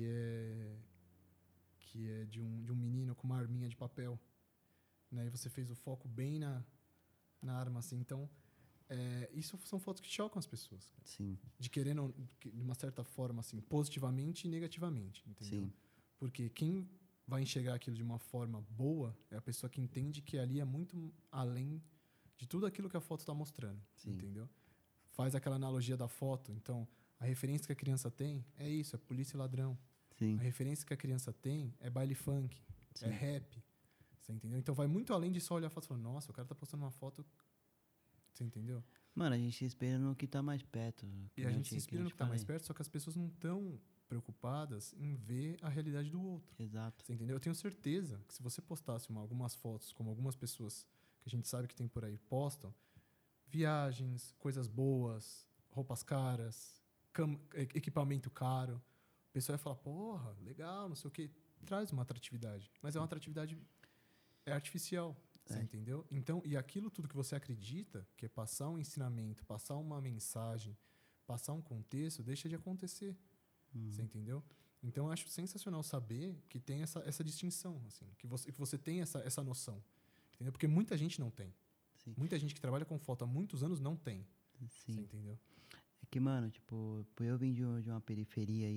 que é de um menino com uma arminha de papel, né? E você fez o foco bem na arma, assim. Então, isso são fotos que chocam as pessoas, cara. Sim, De uma certa forma, assim, positivamente e negativamente, entendeu? sim, Porque quem vai enxergar aquilo de uma forma boa é a pessoa que entende que ali é muito além de tudo aquilo que a foto está mostrando, sim. entendeu? Faz aquela analogia da foto. Então, a referência que a criança tem é isso, é polícia e ladrão. sim, A referência que a criança tem é baile funk, sim. é rap, você entendeu? Então, vai muito além de só olhar a foto e falar, nossa, o cara tá postando uma foto, você entendeu? Mano, a gente se espelha no que tá mais perto. E a gente se inspira no que tá mais perto, só que as pessoas não estão preocupadas em ver a realidade do outro. Exato. Você entendeu? Eu tenho certeza que se você postasse algumas fotos, como algumas pessoas que a gente sabe que tem por aí postam, viagens, coisas boas, roupas caras, equipamento caro, o pessoal ia falar, porra, legal, não sei o quê. Traz uma atratividade. Mas é uma atratividade artificial. Você entendeu? Então, e aquilo tudo que você acredita, que é passar um ensinamento, passar uma mensagem, passar um contexto, deixa de acontecer. Você entendeu? Então, eu acho sensacional saber que tem essa distinção, assim, que você tem essa noção. Entendeu? Porque muita gente não tem. Sim. Muita gente que trabalha com foto há muitos anos não tem. Sim. Você entendeu? É que, mano, tipo, eu vim de uma periferia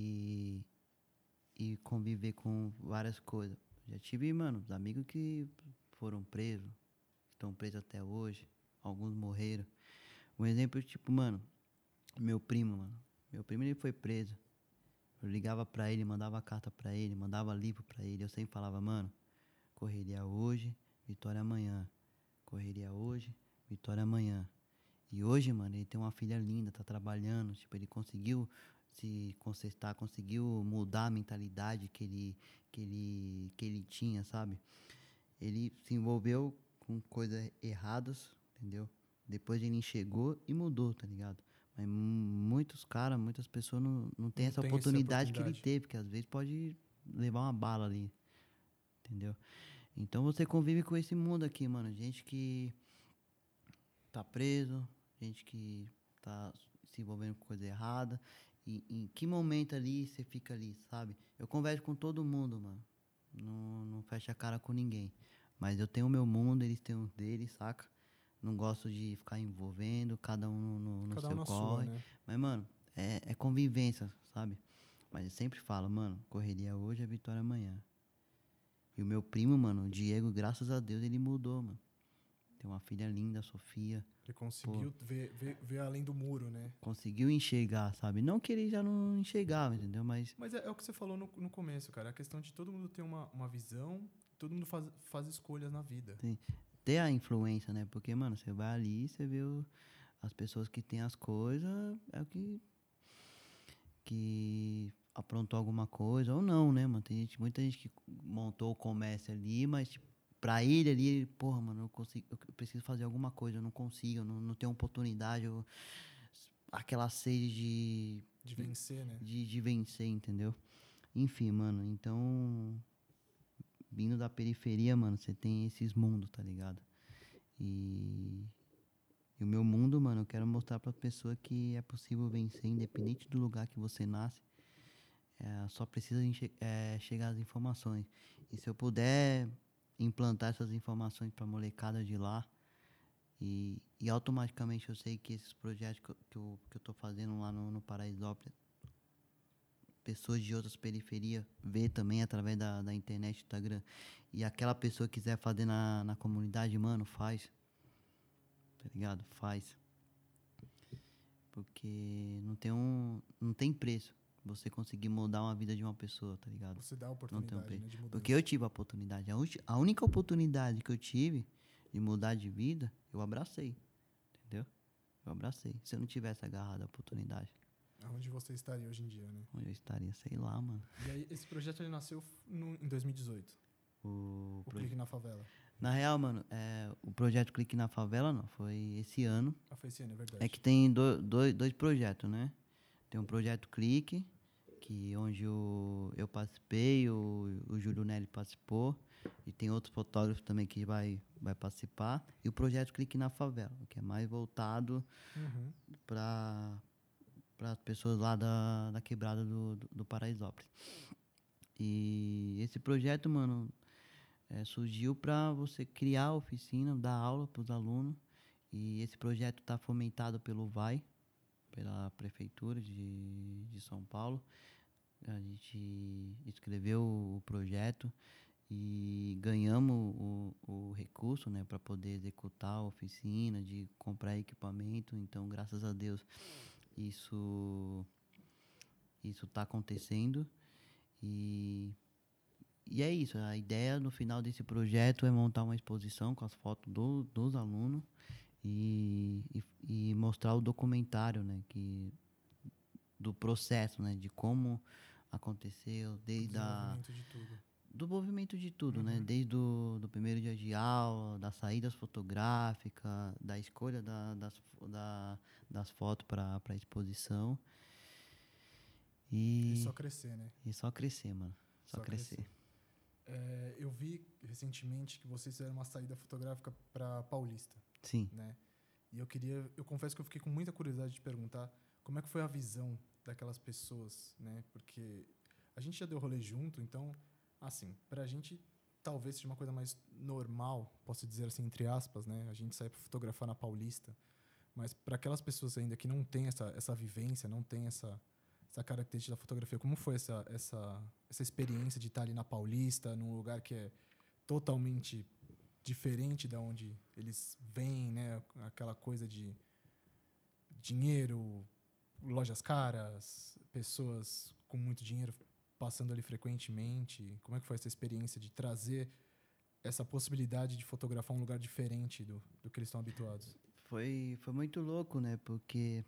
e conviver com várias coisas. Já tive, mano, amigos que foram presos, estão presos até hoje, alguns morreram. Um exemplo, tipo, mano, meu primo, mano. Meu primo, ele foi preso. Eu ligava pra ele, mandava carta pra ele, mandava livro pra ele. Eu sempre falava, mano, correria hoje, vitória amanhã. Correria hoje, vitória amanhã. E hoje, mano, ele tem uma filha linda, tá trabalhando. Tipo, ele conseguiu se consertar, conseguiu mudar a mentalidade que ele tinha, sabe? Ele se envolveu com coisas erradas, entendeu? Depois ele enxergou e mudou, tá ligado? Mas muitos caras, muitas pessoas não tem essa oportunidade que ele teve, que às vezes pode levar uma bala ali, entendeu? Então você convive com esse mundo aqui, mano. Gente que tá preso, gente que tá se envolvendo com coisa errada. E em que momento ali você fica ali, sabe? Eu converso com todo mundo, mano. Não fecho a cara com ninguém. Mas eu tenho o meu mundo, eles têm os deles, saca? Não gosto de ficar envolvendo, cada um no seu corre. Sua, né? Mas, mano, é convivência, sabe? Mas eu sempre falo, mano, correria hoje é vitória amanhã. E o meu primo, mano, o Diego, graças a Deus, ele mudou, mano. Tem uma filha linda, a Sofia. Ele conseguiu ver além do muro, né? Conseguiu enxergar, sabe? Não que ele já não enxergava, entendeu? Mas é o que você falou no começo, cara. A questão de todo mundo ter uma visão, todo mundo faz escolhas na vida. tem, ter a influência, né? Porque, mano, você vai ali, você vê as pessoas que têm as coisas, é o que aprontou alguma coisa, ou não, né, mano? Tem muita gente que montou o comércio ali, mas, tipo, pra ele ali, porra, mano, eu preciso fazer alguma coisa, eu não consigo, eu não tenho oportunidade, aquela sede De vencer, né? de vencer, entendeu? Enfim, mano, então, vindo da periferia, mano, você tem esses mundos, tá ligado? E o meu mundo, mano, eu quero mostrar pra pessoa que é possível vencer, independente do lugar que você nasce. Só precisa chegar às informações. E se eu puder implantar essas informações pra molecada de lá, e automaticamente eu sei que esses projetos que eu tô fazendo lá no Paraisópolis, pessoas de outras periferias vê também através da internet, do Instagram. E aquela pessoa que quiser fazer na comunidade, mano, faz. Tá ligado? Faz. Porque não tem preço você conseguir mudar uma vida de uma pessoa, tá ligado? Você dá a oportunidade, né, de mudança. Porque eu tive a oportunidade. A única oportunidade que eu tive de mudar de vida, eu abracei. Entendeu? Eu abracei. Se eu não tivesse agarrado a oportunidade. Onde você estaria hoje em dia, né? Onde eu estaria, sei lá, mano. E aí, esse projeto ele nasceu em 2018, o Clique na Favela. Na real, mano, o projeto Clique na Favela, não, foi esse ano. Ah, foi esse ano, é verdade. É que tem dois projetos, né? Tem um projeto Clique, onde eu participei, o Júlio Nelly participou, e tem outros fotógrafos também que vai participar. E o projeto Clique na Favela, que é mais voltado para as pessoas lá da quebrada do Paraisópolis. E esse projeto, mano, surgiu para você criar a oficina, dar aula para os alunos. E esse projeto está fomentado pelo VAI, pela Prefeitura de São Paulo. A gente escreveu o projeto e ganhamos o recurso, né, para poder executar a oficina, de comprar equipamento. Então, graças a Deus, isso está acontecendo. E é isso. A ideia no final desse projeto é montar uma exposição com as fotos dos alunos e mostrar o documentário, né, do processo, né, de como aconteceu, desde do movimento de tudo, né, desde do primeiro dia de aula, das saídas fotográficas, da escolha das fotos para a exposição. E só crescer, né? E só crescer, mano. Só crescer. Eu vi recentemente que vocês fizeram uma saída fotográfica para Paulista. Sim. Né? E eu confesso que eu fiquei com muita curiosidade de perguntar como é que foi a visão daquelas pessoas, né? Porque a gente já deu rolê junto, então, assim, pra gente talvez seja uma coisa mais normal, posso dizer assim, entre aspas, né? A gente sai para fotografar na Paulista, mas para aquelas pessoas ainda que não têm essa vivência, não têm essa característica da fotografia, como foi essa experiência de estar ali na Paulista, num lugar que é totalmente diferente da onde eles vêm, né? Aquela coisa de dinheiro, lojas caras, pessoas com muito dinheiro passando ali frequentemente. Como é que foi essa experiência de trazer essa possibilidade de fotografar um lugar diferente do que eles estão habituados? Foi muito louco, né? Porque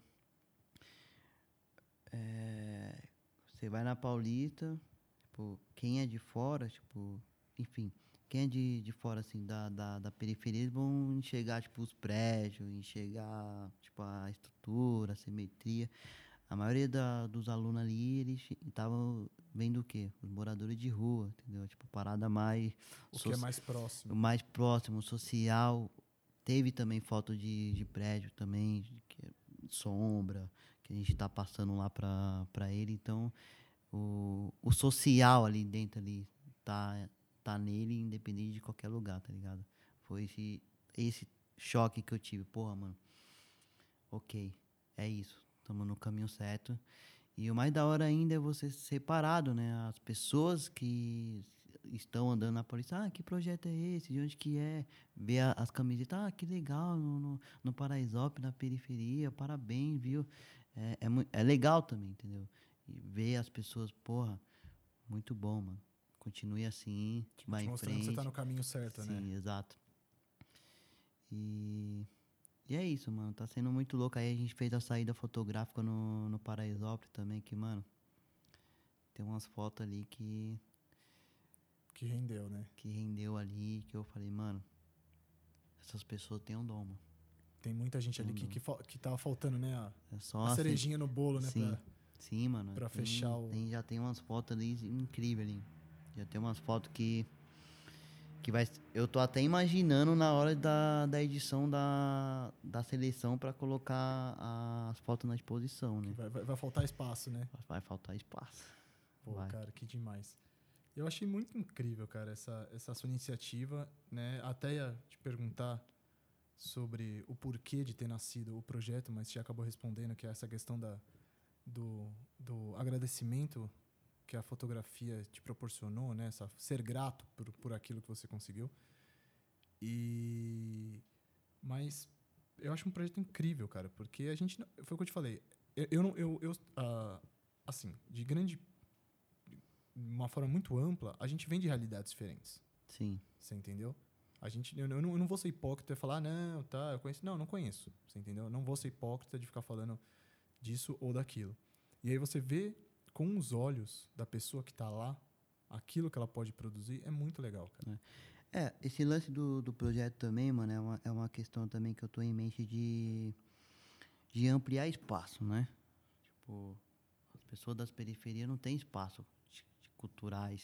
você vai na Paulista, tipo, quem é de fora, tipo, enfim, quem é de fora, assim, da periferia, eles vão enxergar, tipo, os prédios, enxergar, tipo, a estrutura, a simetria. A maioria dos alunos ali, eles estavam vendo o quê? Os moradores de rua, entendeu? Tipo, parada mais... O que é mais próximo. O mais próximo, social. Teve também foto de prédio também, sombra, que a gente tá passando lá pra ele. Então, o social ali dentro ali tá nele, independente de qualquer lugar, tá ligado? Foi esse choque que eu tive. Porra, mano, ok, é isso, estamos no caminho certo. E o mais da hora ainda é você ser separado, né? As pessoas que estão andando na polícia, que projeto é esse? De onde que é? Ver as camisetas, que legal, no Paraisópolis, na periferia, parabéns, viu? É legal também, entendeu? E ver as pessoas, porra, muito bom, mano. Continue assim, vai em frente. Que você tá no caminho certo, né? Sim, exato. E é isso, mano. Tá sendo muito louco. Aí a gente fez a saída fotográfica no Paraisópolis também, que, mano, tem umas fotos ali que rendeu, né? Que rendeu ali, que eu falei, mano, essas pessoas têm um dom, mano. Tem muita gente ali que tava faltando, né? A cerejinha no bolo, né? Sim, sim, mano. Pra fechar já tem umas fotos ali incríveis ali. Já tem umas fotos que vai... Eu tô até imaginando na hora da edição da seleção pra colocar as fotos na exposição, né? Vai faltar espaço, né? Vai faltar espaço. Pô, cara, que demais. Eu achei muito incrível, cara, essa sua iniciativa, né? Até ia te perguntar sobre o porquê de ter nascido o projeto, mas você já acabou respondendo, que é essa questão do agradecimento que a fotografia te proporcionou, né? Ser grato por aquilo que você conseguiu. Mas eu acho um projeto incrível, cara, porque a gente... Foi o que eu te falei. Assim, uma forma muito ampla, a gente vem de realidades diferentes. Sim. Você entendeu? Eu não vou ser hipócrita e falar, não, tá, eu conheço. Não conheço. Você entendeu? Eu não vou ser hipócrita de ficar falando disso ou daquilo. E aí você vê com os olhos da pessoa que está lá aquilo que ela pode produzir, é muito legal, cara. Esse lance do projeto também, mano, é uma questão também que eu tô em mente de ampliar espaço, né? Tipo, as pessoas das periferias não têm espaço de culturais,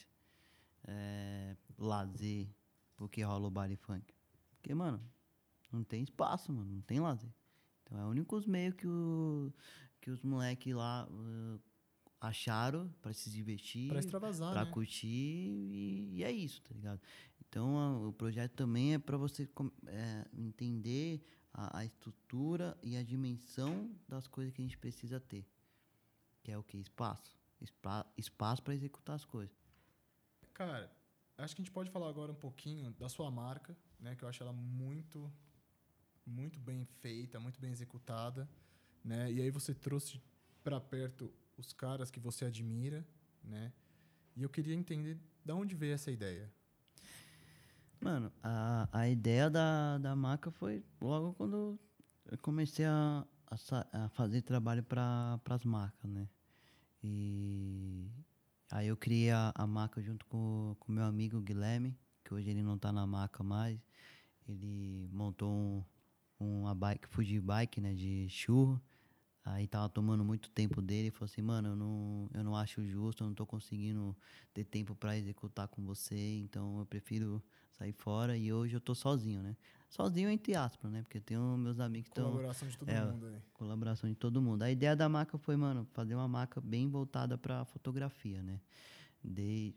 lazer, porque rola o baile funk. Porque, mano, não tem espaço, mano, não tem lazer. Então é o único meio que os moleques lá acharam pra se Para divertir, extravasar, pra né? curtir e é isso, tá ligado? Então o projeto também é pra você entender a estrutura e a dimensão das coisas que a gente precisa ter. Que é o que? Espaço. Espaço para executar as coisas. Cara, acho que a gente pode falar agora um pouquinho da sua marca, né? Que eu acho ela muito, muito bem feita, muito bem executada, né? E aí você trouxe para perto os caras que você admira, né? E eu queria entender de onde veio essa ideia. Mano, a ideia da marca foi logo quando eu comecei a fazer trabalho para as marcas, né? E aí eu criei a marca junto com o meu amigo Guilherme, que hoje ele não tá na marca mais. Ele montou uma bike, Fuji Bike, né, de churro. Aí tava tomando muito tempo dele e falou assim, mano, eu não acho justo, eu não tô conseguindo ter tempo pra executar com você, então eu prefiro sair fora e hoje eu tô sozinho, né? Sozinho entre aspas, né? Porque eu tenho meus amigos que estão... Colaboração de todo mundo aí. Colaboração de todo mundo. A ideia da marca foi, mano, fazer uma marca bem voltada pra fotografia, né? De,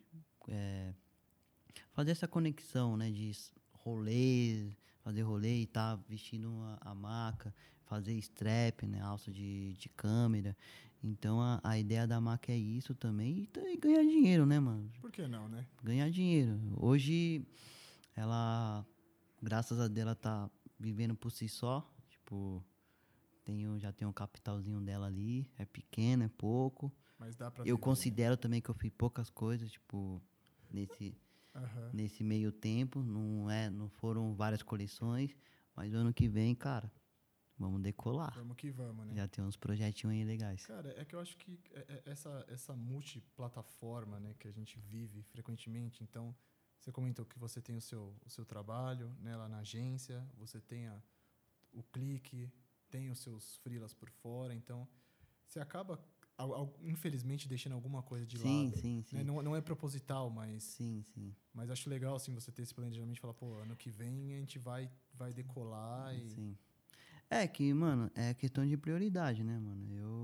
fazer essa conexão, né? De rolê, fazer rolê e tá vestindo a marca, fazer strap, né? Alça de câmera. Então, a ideia da marca é isso também. E ganhar dinheiro, né, mano? Por que não, né? Ganhar dinheiro. Hoje, ela, graças a Deus, ela tá vivendo por si só. Tipo, já tenho um capitalzinho dela ali. É pequeno, é pouco. Mas dá pra Eu viver, né? considero também que eu fiz poucas coisas, tipo, nesse Aham. nesse meio tempo, não foram várias coleções, mas ano que vem, cara, vamos decolar. Vamos que vamos, né? Já tem uns projetinhos aí legais. Cara, é que eu acho que essa multiplataforma, né, que a gente vive frequentemente, então, você comentou que você tem o seu trabalho, né, lá na agência, você tem o clique, tem os seus freelas por fora, então, você acaba, infelizmente, deixando alguma coisa de Sim, lado. sim, Né? sim. Não é proposital, Sim, sim. mas acho legal, assim, você ter esse planejamento e falar, pô, ano que vem a gente vai decolar e... Sim. É que, mano, é questão de prioridade, né, mano?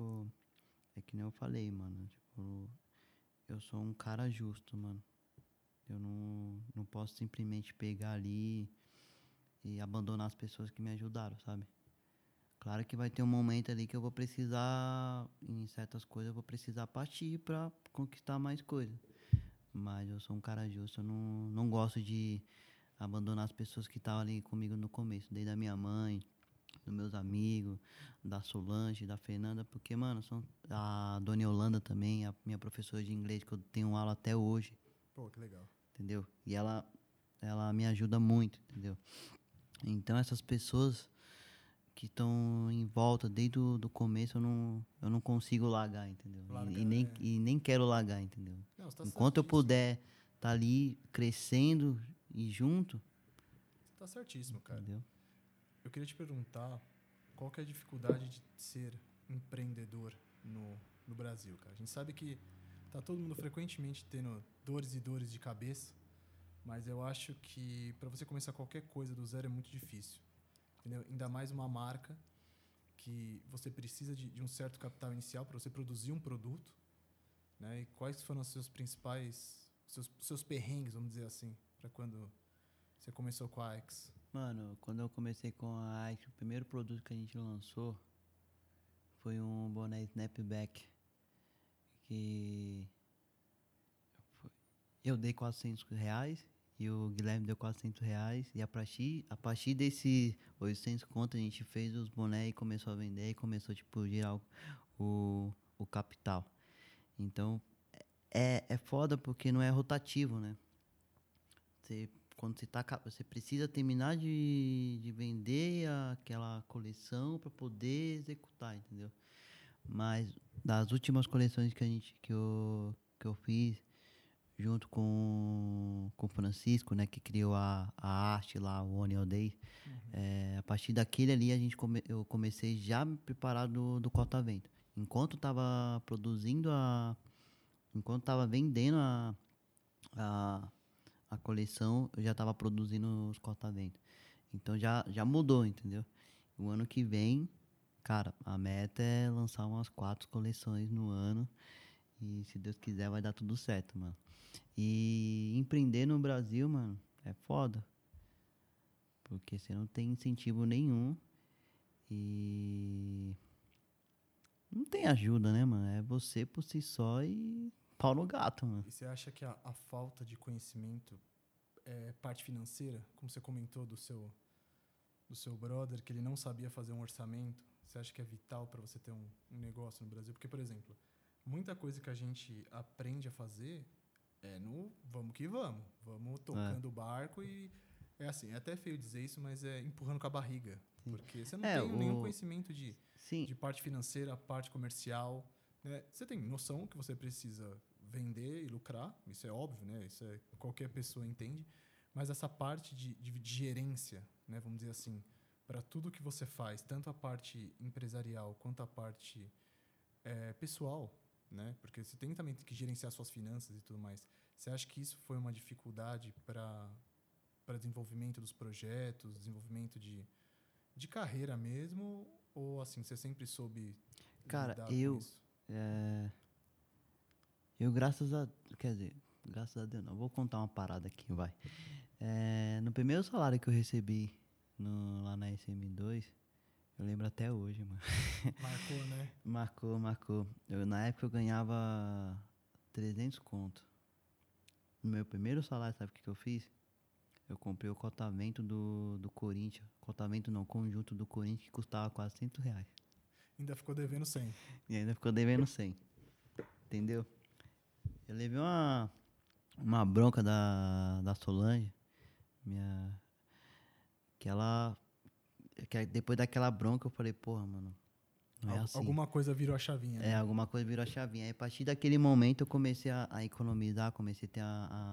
É que nem eu falei, mano. Tipo, eu sou um cara justo, mano. Eu não posso simplesmente pegar ali e abandonar as pessoas que me ajudaram, sabe? Claro que vai ter um momento ali que eu vou precisar, em certas coisas, eu vou precisar partir pra conquistar mais coisas. Mas eu sou um cara justo, eu não gosto de abandonar as pessoas que estavam ali comigo no começo, desde a minha mãe, dos meus amigos, da Solange, da Fernanda, porque, mano, são a Dona Yolanda também, a minha professora de inglês, que eu tenho aula até hoje, Pô, que legal. entendeu? E ela me ajuda muito, entendeu? Então, essas pessoas que estão em volta desde o do começo, eu não consigo largar, entendeu? Larga, E nem quero largar, entendeu? Não, você tá Enquanto eu certíssimo. puder estar ali crescendo e junto, Você tá certíssimo, cara. entendeu? Eu queria te perguntar qual que é a dificuldade de ser empreendedor no Brasil, cara. A gente sabe que tá todo mundo frequentemente tendo dores e dores de cabeça, mas eu acho que para você começar qualquer coisa do zero é muito difícil, entendeu? Ainda mais uma marca que você precisa de um certo capital inicial para você produzir um produto, né? E quais foram os seus principais, seus perrengues, vamos dizer assim, para quando você começou com a Aix? Mano, quando eu comecei com a Ike, o primeiro produto que a gente lançou foi um boné snapback que eu dei R$ 400 e o Guilherme deu R$ 400 e a partir desse 800 conto a gente fez os bonés e começou a vender e começou tipo girar o capital. Então é foda porque não é rotativo, né? Quando você precisa terminar de vender aquela coleção para poder executar, entendeu? Mas das últimas coleções que eu fiz, junto com o Francisco, né, que criou a arte lá, o One All Day, a partir daquele ali eu comecei já a me preparar do corta-vento. Enquanto estava produzindo enquanto estava vendendo a, a coleção, eu já estava produzindo os corta-vento. Então já mudou, entendeu? O ano que vem, cara, a meta é lançar umas 4 coleções no ano. E se Deus quiser, vai dar tudo certo, mano. E empreender no Brasil, mano, é foda. Porque você não tem incentivo nenhum. E não tem ajuda, né, mano? É você por si só e pau no gato, mano. E você acha que a falta de conhecimento é parte financeira? Como você comentou do seu brother, que ele não sabia fazer um orçamento. Você acha que é vital para você ter um negócio no Brasil? Porque, por exemplo, muita coisa que a gente aprende a fazer é no vamos que vamos. Vamos tocando o barco e é assim, é até feio dizer isso, mas é empurrando com a barriga. Porque você não tem nenhum conhecimento Sim, de parte financeira, parte comercial. Né? Você tem noção que você precisa vender e lucrar, isso é óbvio, né? Isso qualquer pessoa entende. Mas essa parte de gerência, né? Vamos dizer assim, para tudo que você faz, tanto a parte empresarial quanto a parte pessoal, né? Porque você tem também que gerenciar suas finanças e tudo mais. Você acha que isso foi uma dificuldade para desenvolvimento dos projetos, desenvolvimento de carreira mesmo? Ou assim, você sempre soube cara, lidar com isso? eu quer dizer, graças a Deus não, vou contar uma parada aqui, vai. No primeiro salário que eu recebi lá na SM2, eu lembro até hoje, mano. Marcou, né? Marcou. Na época eu ganhava 300 conto. No meu primeiro salário, sabe o que eu fiz? Eu comprei o cotamento do Corinthians. Cotamento não, conjunto do Corinthians que custava quase R$ 100. Ainda ficou devendo 100. E ainda ficou devendo 100. Entendeu? Eu levei uma bronca da Solange. Minha, que ela... depois daquela bronca eu falei, porra, mano, não é assim. Alguma coisa virou a chavinha, né? Alguma coisa virou a chavinha. Aí, a partir daquele momento, eu comecei a economizar, comecei a ter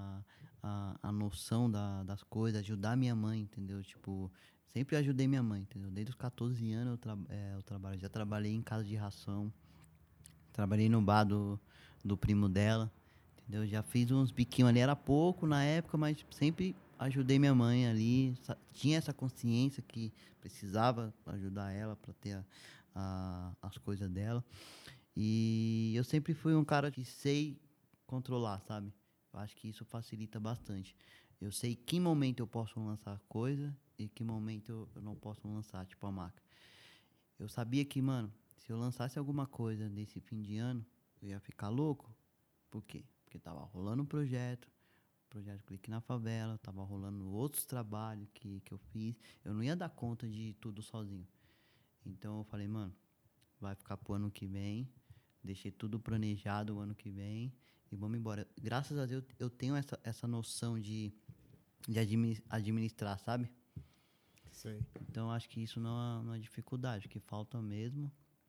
a noção das coisas, ajudar minha mãe, entendeu? Tipo, sempre ajudei minha mãe, entendeu? Desde os 14 anos eu trabalho. Já trabalhei em casa de ração, trabalhei no bar do primo dela, entendeu? Já fiz uns biquinhos ali, era pouco na época, mas sempre ajudei minha mãe ali. Tinha essa consciência que precisava ajudar ela para ter as coisas dela. E eu sempre fui um cara que sei controlar, sabe? Eu acho que isso facilita bastante. Eu sei que momento eu posso lançar coisa e que momento eu não posso lançar, tipo a marca. Eu sabia que, mano, se eu lançasse alguma coisa nesse fim de ano, eu ia ficar louco. Por quê? Porque tava rolando um projeto Clique na Favela, tava rolando outros trabalhos que eu fiz. Eu não ia dar conta de tudo sozinho. Então eu falei, mano, vai ficar pro ano que vem. Deixei tudo planejado o ano que vem e vamos embora. Graças a Deus eu tenho essa noção de administrar, sabe? Sei. Então acho que isso não é dificuldade. O que falta mesmo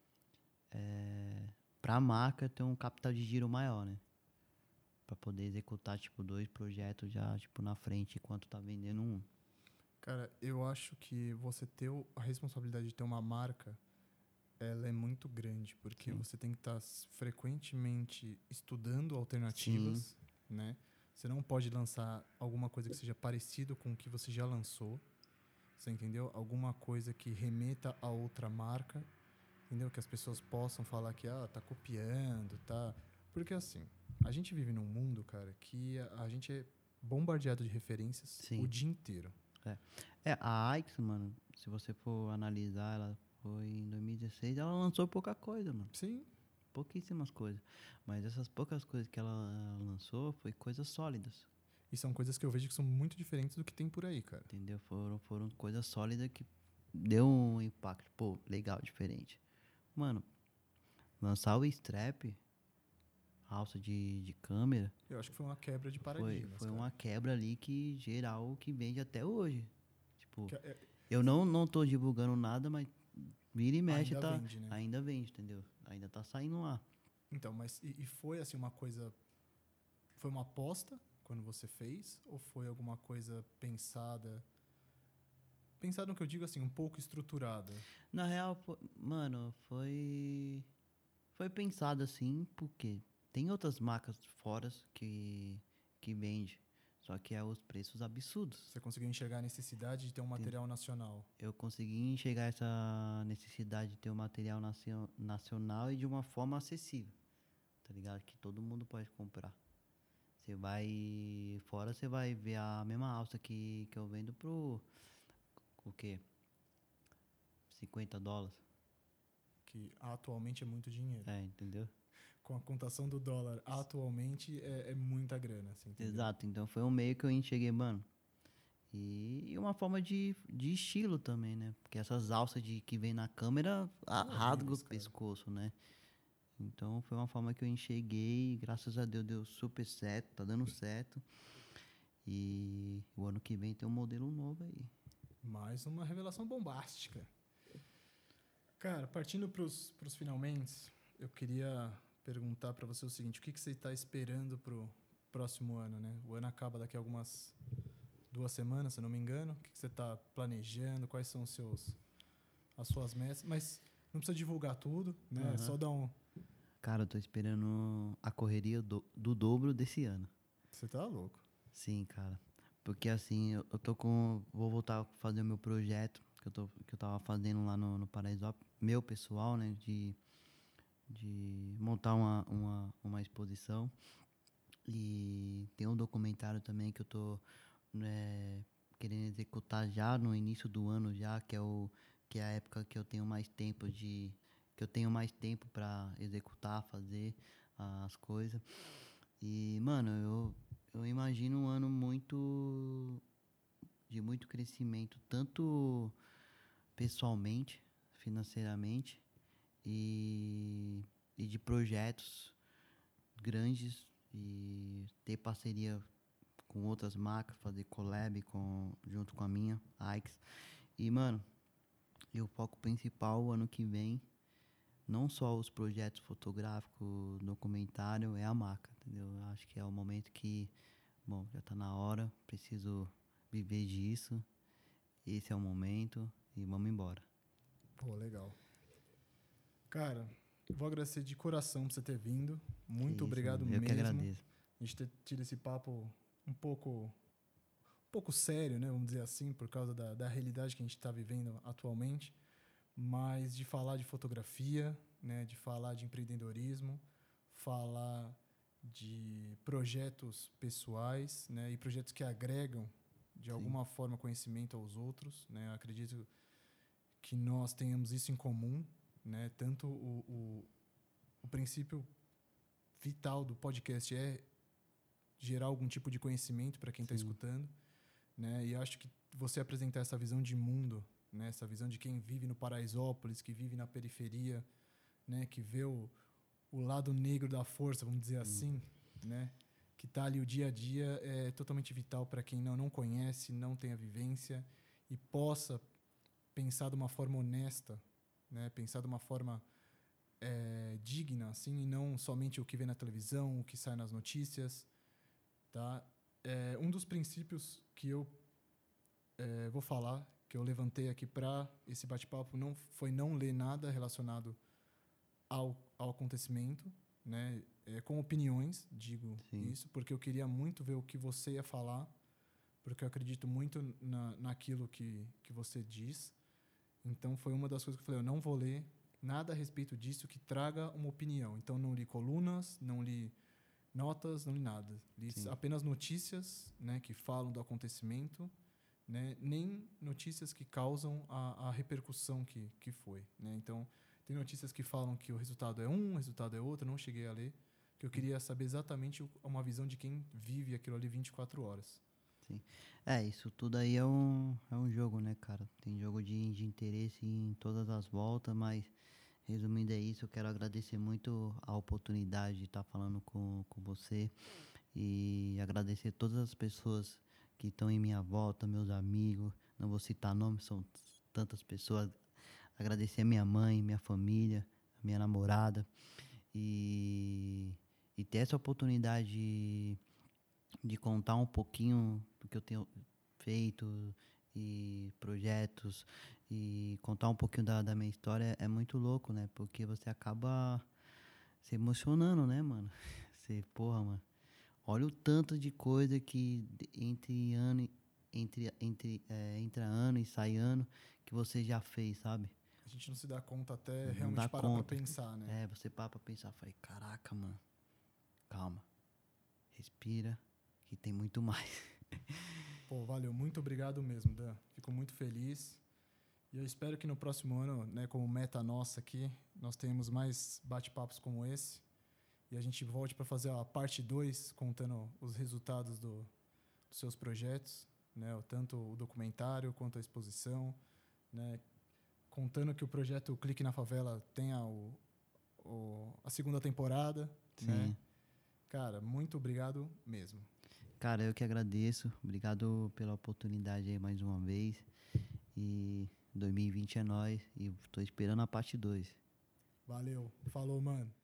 para a marca ter um capital de giro maior, né? Para poder executar, tipo, 2 projetos já, tipo, na frente enquanto tá vendendo um. Cara, eu acho que você ter a responsabilidade de ter uma marca, ela é muito grande, porque Sim. você tem que estar frequentemente estudando alternativas, né? Você não pode lançar alguma coisa que seja parecido com o que você já lançou, você entendeu? Alguma coisa que remeta a outra marca, entendeu? Que as pessoas possam falar que, tá copiando, tá... Porque, assim, a gente vive num mundo, cara, que a gente é bombardeado de referências Sim. o dia inteiro. A Aix, mano, se você for analisar, ela foi em 2016, ela lançou pouca coisa, mano. Sim. Pouquíssimas coisas. Mas essas poucas coisas que ela lançou foi coisas sólidas. E são coisas que eu vejo que são muito diferentes do que tem por aí, cara. Entendeu? Foram coisas sólidas que deu um impacto. Pô, legal, diferente. Mano, lançar o strap, alça de câmera, Eu acho que foi uma quebra de paradigmas, foi cara. uma quebra ali que geral que vende até hoje. Tipo, Que eu não tô divulgando nada, mas vira e mexe, Ainda tá, vende, né? ainda vende, entendeu? Ainda tá saindo lá. Então, mas e foi assim uma coisa. Foi uma aposta quando você fez? Ou foi alguma coisa pensada? Pensada no que eu digo assim, um pouco estruturada. Na real, mano, foi pensado assim, porque tem outras marcas fora que vende, só que é os preços absurdos. Você conseguiu enxergar a necessidade de ter um material nacional. Eu consegui enxergar essa necessidade de ter um material nacional e de uma forma acessível, tá ligado? Que todo mundo pode comprar. Você vai fora, você vai ver a mesma alça que eu vendo por o quê? $50. Que atualmente é muito dinheiro. É, entendeu? Com a contação do dólar, atualmente é muita grana, assim, entendeu? Exato, então foi um meio que eu enxerguei, mano. E uma forma de estilo também, né? Porque essas alças que vem na câmera rasga o horríveis, cara. pescoço, né? Então foi uma forma que eu enxerguei e graças a Deus deu super certo, tá dando certo. E o ano que vem tem um modelo novo aí. Mais uma revelação bombástica. Cara, partindo pros finalmente, eu queria perguntar para você o seguinte: o que você está esperando pro próximo ano, né? O ano acaba daqui a algumas 2 semanas, se eu não me engano. O que você está planejando? Quais são as suas metas? Mas não precisa divulgar tudo, né? É só dar um. Cara, eu tô esperando a correria do dobro desse ano. Você tá louco. Sim, cara. Porque assim, eu tô com. Vou voltar a fazer o meu projeto que eu tava fazendo lá no Paraisópolis, meu pessoal, né? De montar uma exposição. E tem um documentário também que eu tô querendo executar já no início do ano já, que é a época que eu tenho mais tempo para executar, fazer as coisas. E, mano, eu imagino um ano de muito crescimento, tanto pessoalmente, financeiramente e, e de projetos grandes e ter parceria com outras marcas, fazer collab junto com a minha, a Ix. E, mano, e o foco principal ano que vem, não só os projetos fotográficos, documentário, é a marca, entendeu? Eu acho que é o momento que, bom, já tá na hora, preciso viver disso, esse é o momento e vamos embora. Pô, legal. Cara, vou agradecer de coração por você ter vindo. Muito Que isso, obrigado mano. mesmo. Eu que agradeço. A gente ter tido esse papo um pouco sério, né? Vamos dizer assim, por causa da realidade que a gente está vivendo atualmente. Mas de falar de fotografia, né? De falar de empreendedorismo, falar de projetos pessoais, né? E projetos que agregam de alguma forma conhecimento aos outros, né? Eu acredito que nós tenhamos isso em comum, né? Tanto o princípio vital do podcast é gerar algum tipo de conhecimento para quem está escutando, né? E acho que você apresentar essa visão de mundo, né? Essa visão de quem vive no Paraisópolis, que vive na periferia, né? Que vê o lado negro da força, vamos dizer assim, né? Que está ali o dia a dia, é totalmente vital para quem não conhece, não tem a vivência e possa pensar de uma forma honesta, né? Pensar de uma forma digna, assim, e não somente o que vê na televisão, o que sai nas notícias, tá? Um dos princípios que eu vou falar, que eu levantei aqui para esse bate-papo, foi não ler nada relacionado ao acontecimento, né? Com opiniões, digo isso, porque eu queria muito ver o que você ia falar, porque eu acredito muito naquilo que você diz. Então, foi uma das coisas que eu falei, eu não vou ler nada a respeito disso que traga uma opinião. Então, não li colunas, não li notas, não li nada. Li apenas notícias, né, que falam do acontecimento, né, nem notícias que causam a repercussão que foi. Né? Então, tem notícias que falam que o resultado é um, o resultado é outro, não cheguei a ler, que eu queria saber exatamente uma visão de quem vive aquilo ali 24 horas. Sim. Isso tudo aí é um jogo, né, cara? Tem jogo de interesse em todas as voltas, mas resumindo é isso, eu quero agradecer muito a oportunidade de estar falando com você e agradecer todas as pessoas que estão em minha volta, meus amigos, não vou citar nomes, são tantas pessoas, agradecer a minha mãe, minha família, minha namorada. E ter essa oportunidade de contar um pouquinho do que eu tenho feito e projetos e contar um pouquinho da minha história é muito louco, né? Porque você acaba se emocionando, né, mano? Você, porra, mano. Olha o tanto de coisa que entra ano e sai ano que você já fez, sabe? A gente não se dá conta até Não realmente dá parar pra conta. pensar, né? É, você para pra pensar, falei, caraca, mano, calma, respira, que tem muito mais. Pô, valeu. Muito obrigado mesmo, Dan. Fico muito feliz. E eu espero que no próximo ano, né, como meta nossa aqui, nós tenhamos mais bate-papos como esse. E a gente volte para fazer a parte 2, contando os resultados dos seus projetos, né? Tanto o documentário quanto a exposição, né? Contando que o projeto Clique na Favela tenha a segunda temporada, né? Sim. Cara, muito obrigado mesmo. Cara, eu que agradeço. Obrigado pela oportunidade aí mais uma vez. E 2020 é nóis. E tô esperando a parte 2. Valeu. Falou, mano.